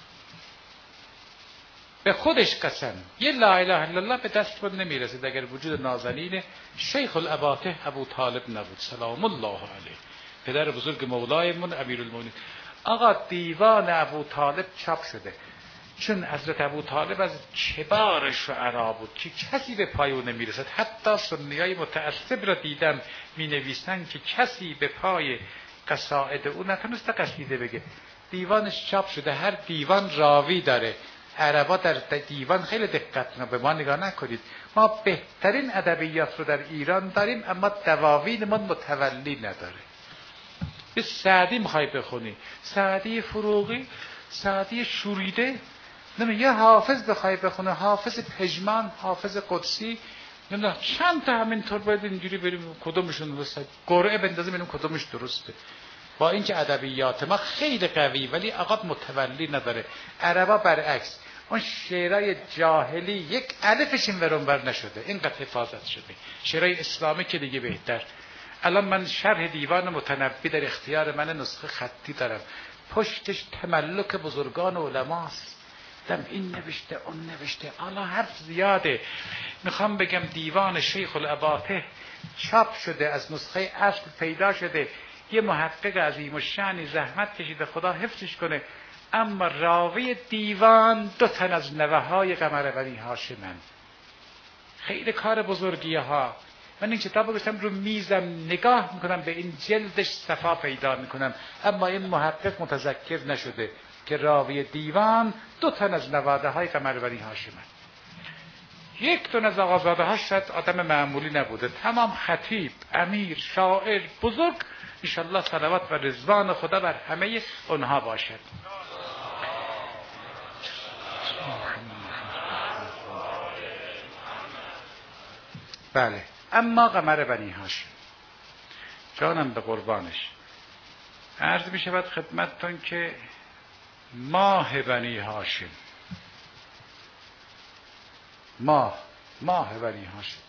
به خودش قسم یه لا اله الا الله به دستمون نمیرسید اگر وجود نازنین شیخ الاباطه ابو طالب نبود سلام الله علیه، پدر بزرگ مولایمون امیرالمومنین. آقا دیوان ابو طالب چاپ شده، چون حضرت ابو طالب از کبار شعرا بود که کسی به پای او نمیرسد. حتی سنیای متعصب را دیدم می نویسن که کسی به پای قصائد او نتونسته قصیده بگه. دیوانش چاپ شده، هر دیوان راوی داره. عربا در دیوان خیلی دقت به ما نگاه نکنید، ما بهترین ادبیات رو در ایران داریم اما دواوین ما متولی نداره. به سعدی میخوای بخونی، سعدی فروغی، سعدی شوریده، یه حافظ بخوای بخونه، حافظ پژمان، حافظ قدسی، نمیدونم چند تا همینطور باید اینجوری بریم کدومشون درسته، قرعه بندازیم ببینیم کدومش درسته. با اینکه ادبیات ما خیلی قوی ولی آقا متولی نداره. عربا برعکس، اون شعرهای جاهلی یک الفش این ورانور نشده، اینقدر حفاظت شده. شعرهای اسلامی که دیگه بهتر. الان من شرح دیوان متنبی در اختیار من نسخه خطی دارم، پشتش تملک بزرگان علماست، دم این نوشته اون نوشته، حالا حرف زیاده. میخوام بگم دیوان شیخ الاباطه چاپ شده، از نسخه اصل پیدا شده، یه محقق عظیم الشأنی زحمت کشیده خدا حفظش کنه، اما راوی دیوان 2 تن از نوه‌های قمر بنی هاشمن. خیلی کار بزرگی ها. من این کتاب رو گذاشتم رو میزم، نگاه میکنم به این جلدش صفا پیدا میکنم، اما این محقق متذکر نشده که راوی دیوان 2 تن از نواده های قمر بنی هاشمن. 1 تن از آقازاده ها شاید آدم معمولی نبوده، تمام خطیب، امیر، شاعر بزرگ. انشالله صلوات و رضوان خدا بر همه اونها باشد. بله، اما قمر بنی هاشم جانم به قربانش، عرض می شود خدمتتون که ماه بنی هاشم، ماه بنی هاشم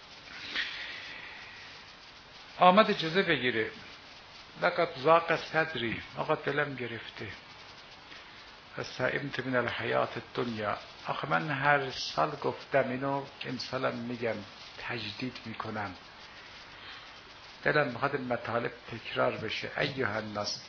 آمد اجازه بگیره. لقد ضاق صدری، آقا دلم گرفته، فسئمت من الحیات الدنیا. آخه من هر سال گفتم اینو، امسالم میگم، تجدید میکنم، دلم میخواد مطالب تکرار بشه. ایها الناس،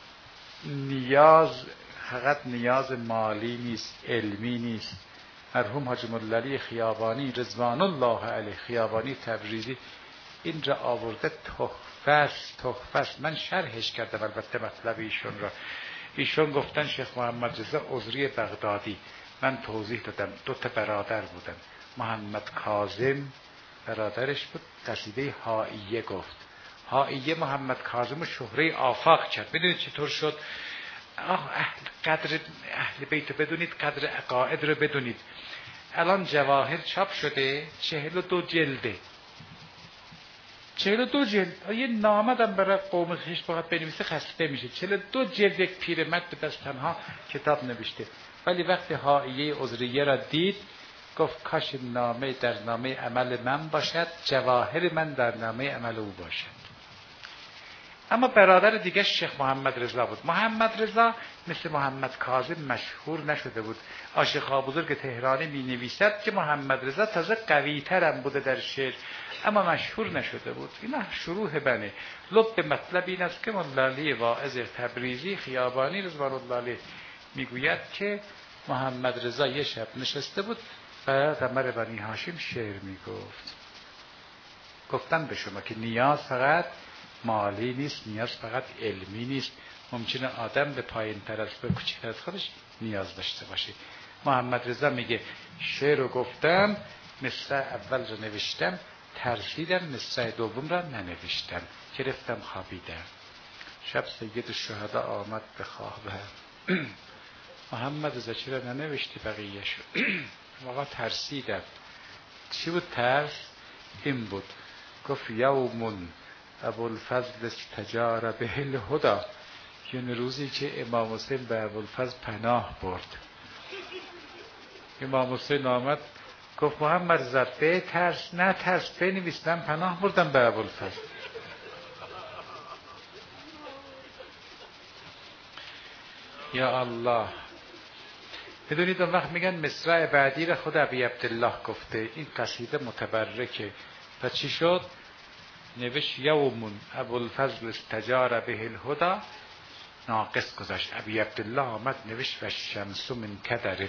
نیاز فقط نیاز مالی نیست، علمی نیست. مرحوم حاج مدلعلی خیابانی رضوان الله علیه، خیابانی تبریزی، این را آورده، تحفه است. من شرحش کردم البته مطلب ایشون را. ایشون گفتن شیخ محمد رضا عذری بغدادی، من توضیح دادم 2 تا برادر بودن، محمد کاظم برادرش بود، قصیده هائیه گفت، هائیه محمد کاظم و شهره آفاق کرد. بدونید چطور شد؟ قدر اهل بیت بدونید، قدر عقاید رو بدونید. الان جواهر چاپ شده 42 جلده، 42 جلد. یه نامه دم برای قوم خویش باید بنویسه خسته میشه. 42 جلد یک پیرمرد به دست تنها کتاب نوشته. ولی وقتی هائیه عذریه را دید گفت کاش نامه در نامه عمل من باشد، جواهر من در نامه عمل او باشد. اما برادر دیگه شیخ محمد رضا بود. محمد رضا مثل محمد کاظم مشهور نشده بود. عاشق‌ها بزرگ تهرانی می نویسد که محمد رضا تازه قوی ترم بوده در شعر، اما مشهور نشده بود. اینا شروع بنه. لب مطلب این است که مدلعلی واعظ تبریزی خیابانی رضوان الله علیه میگوید که محمد رضا یه شب نشسته بود و قمر بنی هاشم شعر میگفت. گفتن به شما که نیاز فقط مالی نیست، نیاز فقط علمی نیست. ممکنه آدم به پایین تر از به کوچکتر از خودش نیاز داشته باشه. محمد رضا میگه شعر رو گفتم، مصرع اول رو نوشتم، ترسیدم مصرع دوم را ننوشتم، گرفتم خوابیدم. شب سید الشهدا آمد به خوابم. محمد رضا چرا ننوشتی بقیه شد؟ واقعا ترسیدم. چی بود ترس؟ این بود گفت یوم ابوالفضل استجار به الهدی، یعنی روزی که امام حسین به ابوالفضل پناه برد. امام حسین آمد گفت محمد رضا بترس نترس، بنویس من پناه بردم به ابوالفضل. یا الله. میدونید اون وقت میگن مصرع بعدی را خود ابی عبدالله گفته، این قصیده متبرکه. پس چی شد؟ نوشت یوم ابوالفضل استجار به الهدی، ناقص گذاشت. ابی عبدالله آمد نوشت و الشمس من کدر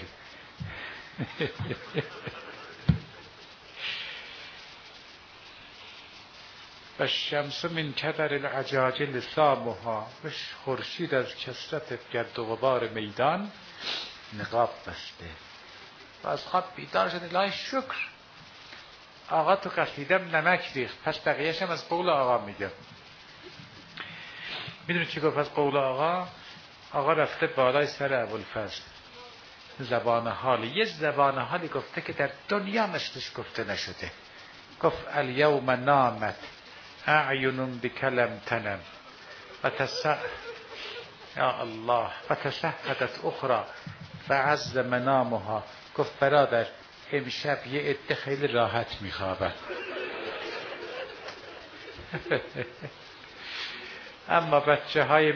و الشمس من کدر العجاجل سامها، و خورشید از کثرت گرد و غبار میدان نقاب بسته. و از خواب بیدار شد. الهی شکر، آقا تو قصیدم نمک ریخت، پس بقیه‌ش هم از قول آقا میگم. میدونی چی گفت از قول آقا؟ آقا رفته بالای سر ابوالفضل، زبان حالی، یه زبان حالی گفته که در دنیا مثلش گفته نشده. گفت الیوم نامت اعین بکلم تنم یا الله و تسهدت اخرى فعز منامها. گفت برادر امشب یه عده خیلی راحت میخوابن اما بچه های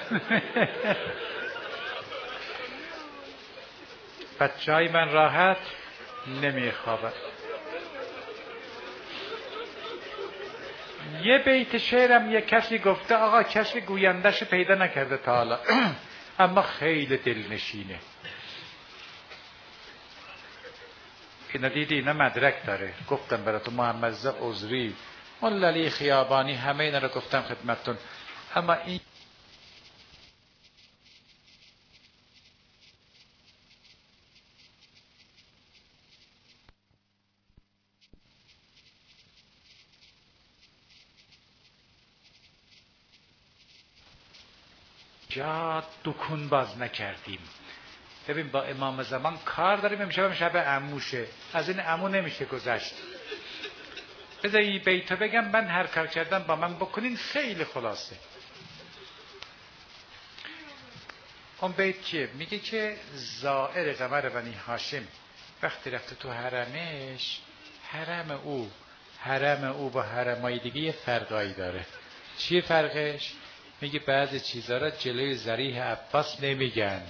من راحت نمیخوابن. یه بیت شعرم یه کسی گفته، آقا کسی گویندش پیدا نکرده تا حالا اما خیلی دلنشینه. اینا دیدی، اینا مدرک داره. گفتم براتون محمد رضا عذری، مللی خیابانی، همه اینا رو گفتم خدمتتون. اما این جا دکون باز نکردیم. ببین با امام زمان کار داریم، امشب شب عموشه، از این عمو نمیشه گذشت. بذار این بیتو بگم، من هر کار کردم با من بکنین، خیلی خلاصه. اون بیت که میگه که زائر قمر بنی هاشم وقتی رفته تو حرمش، حرم او با حرمای دیگه یه فرقایی داره. چیه فرقش؟ میگه بعضی چیزا را جلوی ذریح عباس نمیگن.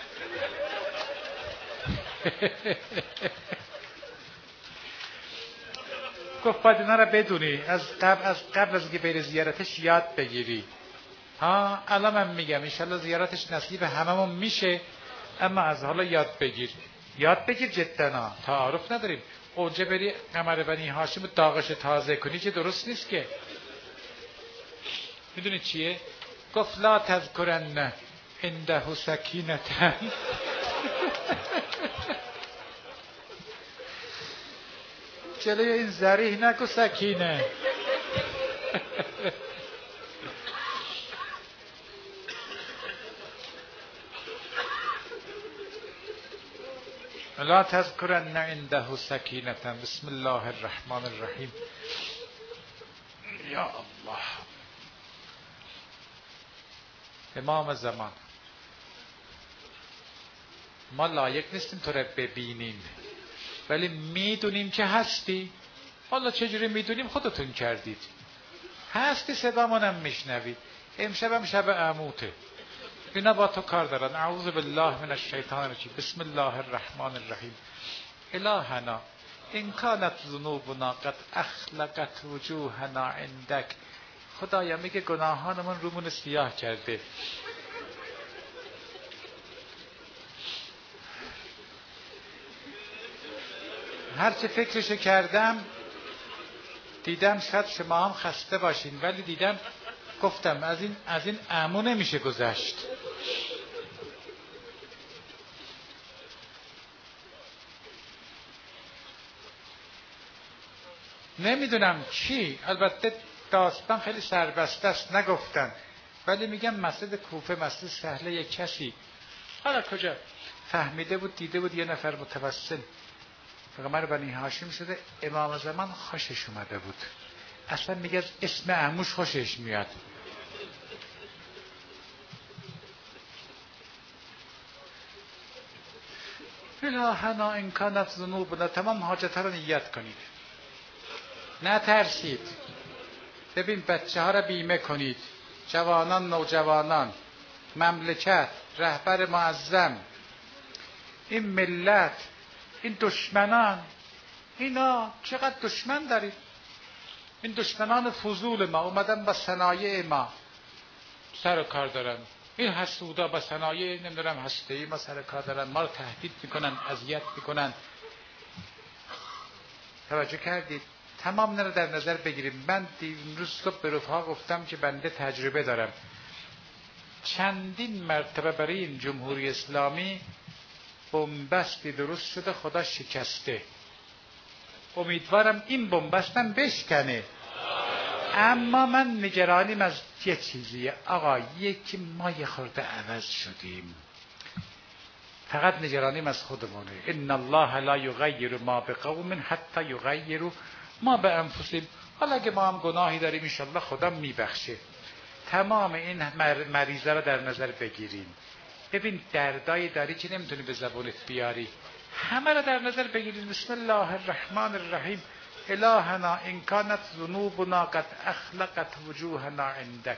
گفت باید اینا را بدونی، از قبل از اینکه بری زیارتش یاد بگیری. الان من میگم انشالله زیارتش نصیب هممون میشه، اما از حالا یاد بگیر جدا. تعارف نداریم. اونجا بری قمر بنی هاشم داغش تازه کنی که درست نیست که. میدونی چیه؟ گفت لا تذکرن عنده سکینة جلوی این ذریح نگو سکینه. لا تذکرن عنده سکینة. بسم الله الرحمن الرحیم. یا الله. امام زمان، ما لایق نیستیم تو رو ببینیم، ولی میدونیم که هستی. حالا چجوری میدونیم؟ خودتون کردید. هستی، صدامونم میشنوید. امشبم شب عموته، اینا با تو کار دارن. اعوذ بالله من الشیطان الرجیم. بسم الله الرحمن الرحیم. الهنا ان کانت ذنوبنا قد اخلقت وجوهنا عندک. خدایا میگه گناهانمون رومون سیاه کرده. هرچه فکرشو کردم دیدم شاید شما هم خسته باشین، ولی دیدم گفتم از این عمو نمیشه گذشت. نمیدونم چی، البته داستان خیلی سربسته است نگفتن، ولی میگم مسجد کوفه مسجد سهله، یک کسی حالا کجا فهمیده بود، دیده بود یه نفر متوسل قمر بنی هاشم شده، امام زمان خوشش اومده بود. اصلا میگه از اسم عموش خوشش میاد. الهنا ان کانت ذنوبنا، تمام حاجت ها رو نیت کنید، نترسید. ببین بچه ها رو بیمه کنید، جوانان، نوجوانان، مملکت، رهبر معظم، این ملت، این دشمنان، اینا چقدر دشمن دارید. این دشمنان فضول ما اومدن با صنایع ما سر و کار دارن. این حسودا با صنایع نمیدونم هسته‌ای ما سر کار دارن، ما رو تهدید میکنن، اذیت میکنن. توجه کردید؟ تمام اینا رو در نظر بگیریم. من امروز صبح به رفقا گفتم که بنده تجربه دارم، چندین مرتبه برای این جمهوری اسلامی بنبستی درست شده، خدا شکسته. امیدوارم این بنبستم بشکنه. اما من نگرانیم از یه چیزیه آقا، یکی ما یه خورده عوض شدیم، فقط نگرانیم از خودمونه. ان الله لا یغیر ما بقوم حتی یغیروا ما بانفسهم. حالا اگه ما هم گناهی داریم انشالله خدا میبخشه. تمام این مریضا رو در نظر بگیریم. ببین دردایی داری که نمیتونی به زبونت بیاری، همه رو در نظر بگیریم. بسم الله الرحمن الرحیم. الهنا ان کانت ذنوبنا قد اخلقت وجوهنا عندك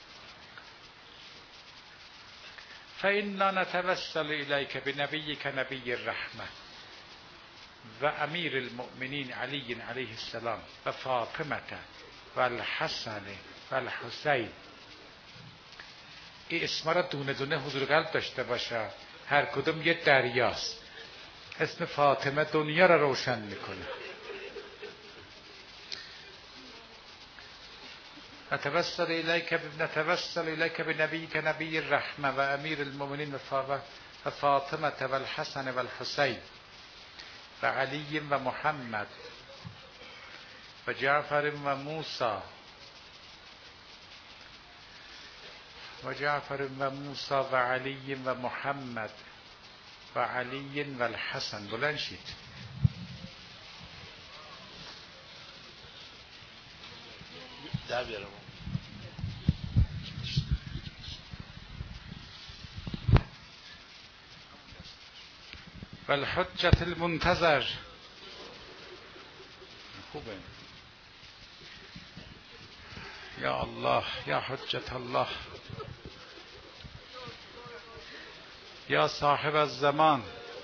فإنا نتوسل إليك بنبيك نبي الرحمة وأمير المؤمنين علي عليه السلام وفاطمة والحسن والحسين. این اسما را دونه دونه حضور قلب داشته باشه، هر کدوم یه دریاست. اسم فاطمه دنیا را روشن میکنه. نتوسل إليك بنبيك نبي الرحمة وأمير المؤمنين وفاطمة والحسن والحسين وعلي ومحمد وجعفر وموسى وعلي ومحمد وعلي والحسن. بلند شید. در بیارم والحجة المنتظر. خوبه. یا الله یا حجت الله یا صاحب الزمان.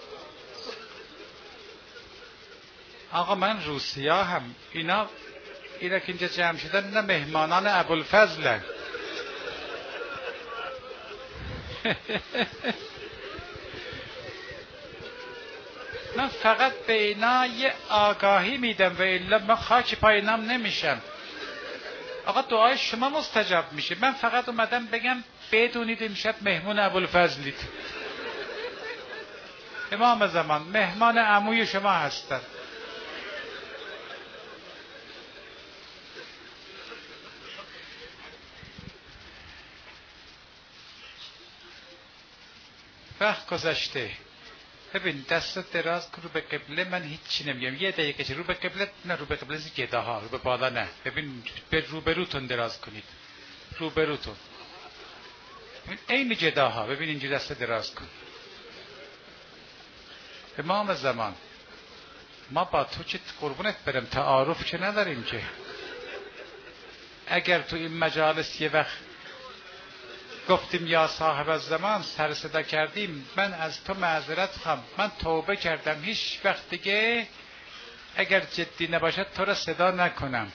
آقا من روسیه هم، اینا که اینجا جمع شدن اینا مهمانان ابوالفضلن. من فقط به اینا یه آگاهی میدم و الا من خاک پای اینام نمیشم. آقا دعای شما مستجاب میشه. من فقط اومدم بگم بدونید امشب مهمون ابوالفضلید. امام زمان مهمان عموی شما هستن. وقت گذشته. ببین دست دراز کن رو به قبله. من هیچی نمیگم. یه دقیقه که رو به قبله، نه رو به قبله گداها، رو به بالا نه. ببین به روبروتون دراز کنید، روبروتون این گداها. ببین اینجا دست دراز کن. امام زمان ما با تو چه قربونت برم تعارف که نداریم که. اگر تو این مجالس یه وقت گفتیم یا صاحب الزمان سر صدا کردیم، من از تو معذرت خواهم. من توبه کردم هیچ وقت دیگه اگر جدی نباشد تو را صدا نکنم.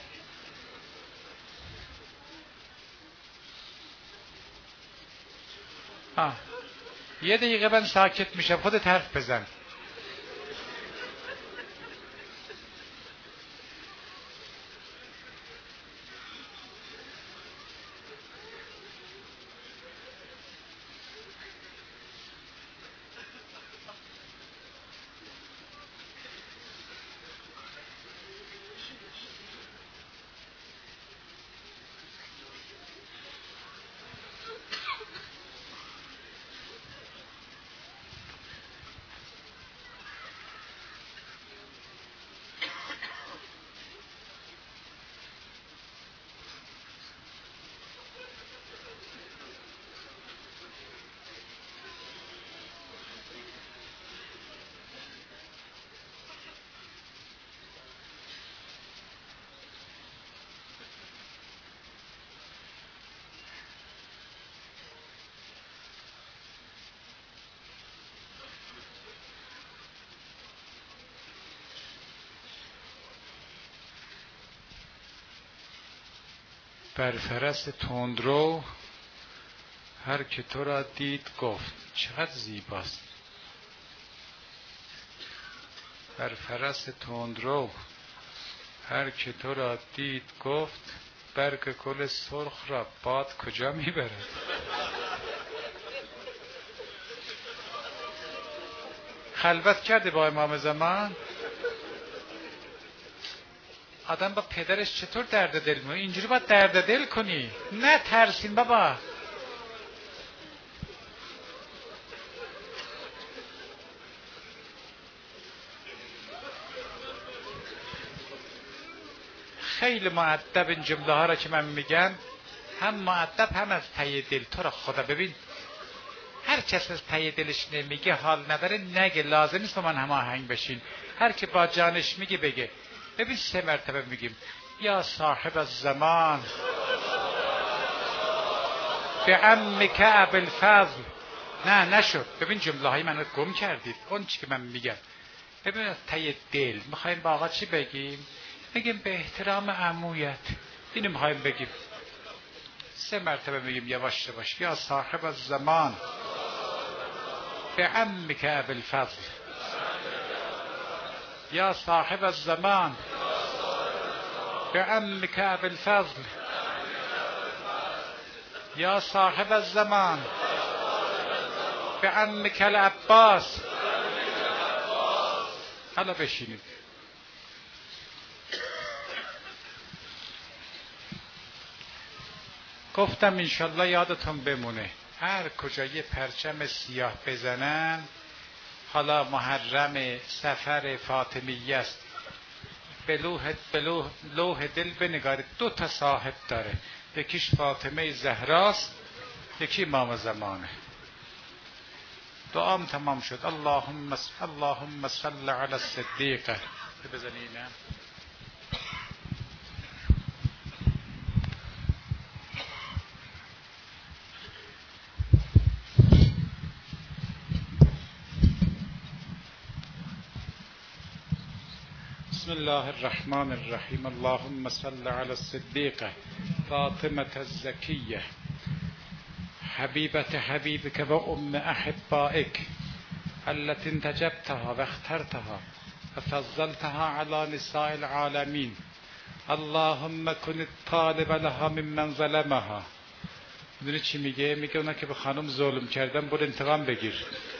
یه دقیقه من ساکت میشم، خودت حرف بزن. بر فرس تندرو هر که تو را دید گفت. چقدر زیباست. بر فرس تندرو هر که تو را دید گفت، برگ گل سرخ را باد کجا میبرد؟ خلوت کرده با امام زمان. آدم با پدرش چطور درد دل میکنه؟ اینجوری باید درد دل کنی، نه ترسین بابا. خیلی مؤدب این جمله ها را که من میگم، هم مؤدب هم از ته دل. تو را خدا ببین، هر کس از ته دلش نمیگه حال نداره نگه، لازم نیست با من هماهنگ بشین. هر که با جانش میگه بگه. ببین 3 مرتبه میگیم یا صاحب الزمان به عمک ابوالفضل. نه نشد. ببین جمله های منو گم کردید. اون چی که من میگم ببین از ته دل میخوایم با آقا چی بگیم؟ بگیم به احترام عمویت. اینو میخوایم بگیم. 3 مرتبه میگیم یواش یواش. یا صاحب الزمان به عمک ابوالفضل. یا صاحب الزمان به عمک ابوالفضل. یا صاحب الزمان به عمک العباس. حالا بشینید. گفتم انشالله یادتون بمونه هر کجا یه پرچم سیاه بزنن، حالا محرم سفر فاطمیه است، به لوح دل بنگارید 2 تا صاحب داره، یکیش فاطمه زهراست، یکی امام زمانه. دعام تمام شد. اللهم صل علی الصدیقه. بزنینم بسم الله الرحمن الرحیم. اللهم صل علی الصدیقه فاطمه الزکیه حبیبت حبیبک و ام احبائک التي انتجبتها و اخترتها و فضلتها علی نساء العالمین. اللهم کن الطالب لها ممن ظلمها. میدونی چی میگه؟ میگه اونا که به خانم ظلم کردن برو انتقام بگیر.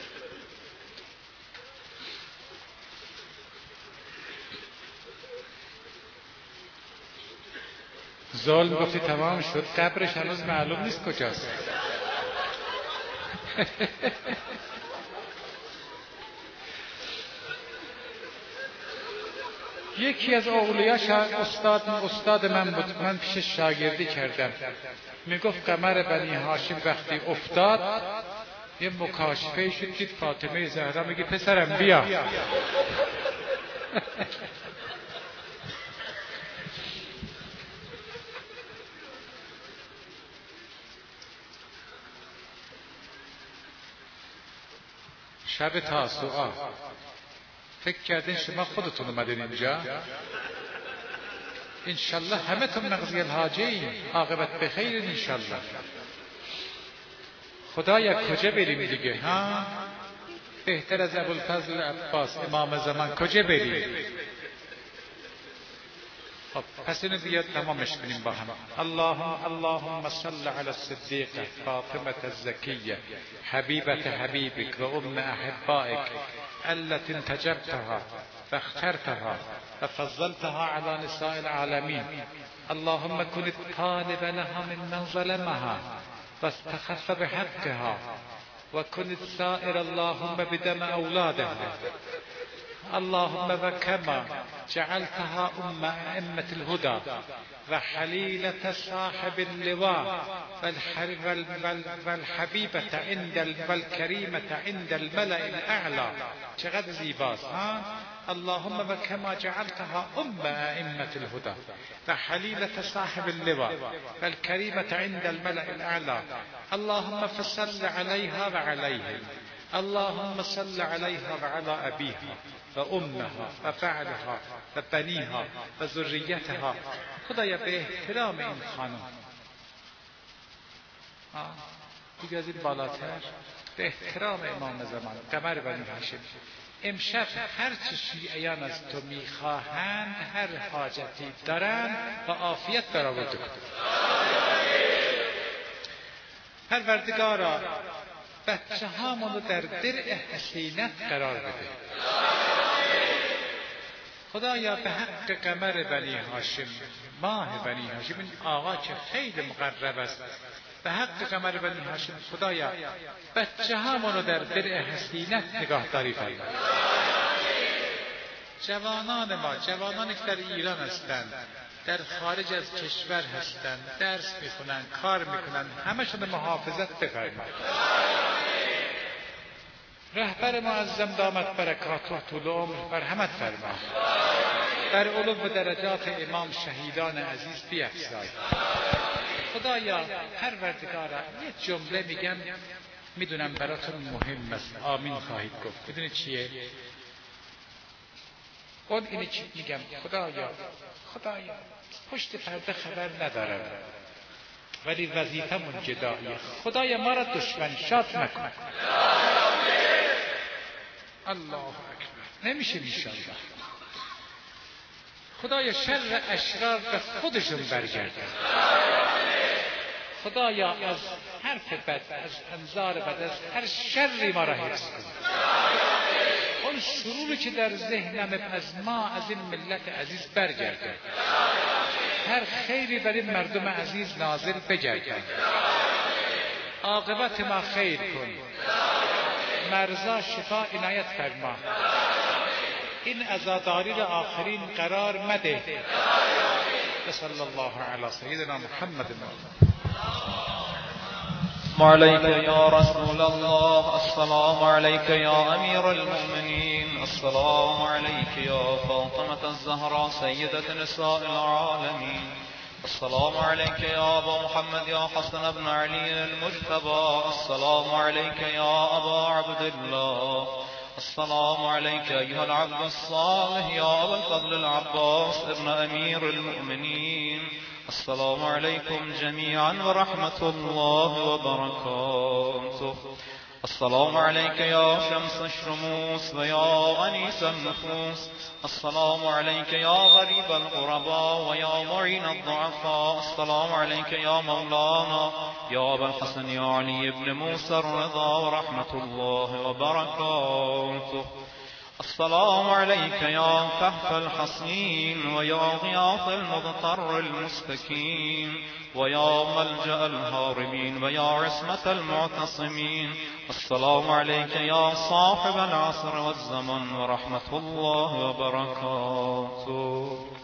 ظلم گفتی تمام شد، قبرش هنوز معلوم نیست کجاست. یکی از اولیا استاد من بود، من پیش شاگردی کردم، میگفت قمر بنی هاشم وقتی افتاد یه مکاشفه شد، دید فاطمه زهرا، میگه پسرم بیا. شب تاسوعا فکر کردین شما خودتون اومدین اینجا؟ انشالله همه تون مغزی الحاجه، عاقبت بخیر انشالله. خدایا کجا بریم دیگه ها؟ بهتر از ابوالفضل عباس امام زمان کجا بریم؟ خب پس اینو دیگه تمامش کنیم با هم. اللهم صل علی الصدیقه فاطمه الزکیه حبیبت حبیبک و ام احبائک التي انتجبتها و اخترتها و فضلتها علی نساء العالمین. اللهم کن الطالب لها ممن ظلمها و استخف بحقها و کن السائر اللهم بدم اولادها. اللهم وكما جعلتها أئمة الهدى وحليلة صاحب اللواء والحبيبة والكريمة عند الملأ الأعلى. چقدر زیباست ها؟ اللهم وكما جعلتها أئمة الهدى وحليلة صاحب اللواء والكريمة عند الملأ الأعلى. اللهم فصل عليها وعليهم. اللهم صل عليها وعلى أبيها و امها و فعلها و بنیها و ذریتها. خدایا به احترام این خانم دیگه از این بالاتر به احترام امام زمان قمر بنی هاشم، امشب هر چه شیعیان از تو میخواهند، هر حاجتی دارند با عافیت برآورده کن. پروردگارا بچه هامونو در درع حسینت قرار بده. خدایا به حق قمر بنی هاشم، ماه بنی هاشم، این آقا که خیلی مقرب است، به حق قمر بنی هاشم خدایا بچه هامونو در درع حسینت نگاهداری فرما. جوانان ما، جوانانی که در ایران هستند، در خارج از کشور هستند، درس میخونن، کار میکنن، همشون محافظت بفرما. رهبر معظم دامت برکاته طول عمر مرحمت فرما. در علو و درجات امام شهیدان عزیز بیفزای. خدایا پروردگارا یه جمله میگم، میدونم براتون مهم است، آمین خواهید گفت. میدونید چیه؟ اون اینی چی میگم، خدایا پشت پرده خبر ندارم ولی وظیفمون جداییه. خدایا ما را دشمن شاد نکن. الله اکبر. نمیشه میشالله. خدایا شر اشرار به خودشون برگردن. خدایا از حرف بد، از انظار بد، از هر شری ما را حفظ کن. اون شروری که در ذهنم از ما، از این ملت عزیز برگردن. هر خیری بر این مردم عزیز نازل بگردن. عاقبت ما خیر کن. مرزا شفا عنایت فرما. این عزاداری را آخرین قرار مده. صلی الله علی سیدنا محمد. عليك يا رسول الله، السلام عليك يا أمير المؤمنين، السلام عليك يا فاطمة الزهراء سيدة نساء العالمين، السلام عليك يا أبا محمد يا حسن بن علي المجتبى، السلام عليك يا أبا عبد الله، السلام عليك أيها العبد الصالح يا أبا الفضل العباس ابن أمير المؤمنين، السلام عليكم جميعا ورحمة الله وبركاته. السلام عليك يا شمس الشموس ويا أنيس النفوس، السلام عليك يا غريب الغرباء ويا معين الضعفاء، السلام عليك يا مولانا يا أبا الحسن يا علي بن موسى الرضا ورحمة الله وبركاته. السلام عليك يا كهف الحصين ويا غياث المضطر المستكين ويا ملجأ الهاربين ويا عصمة المعتصمين، السلام عليك يا صاحب العصر والزمن ورحمة الله وبركاته.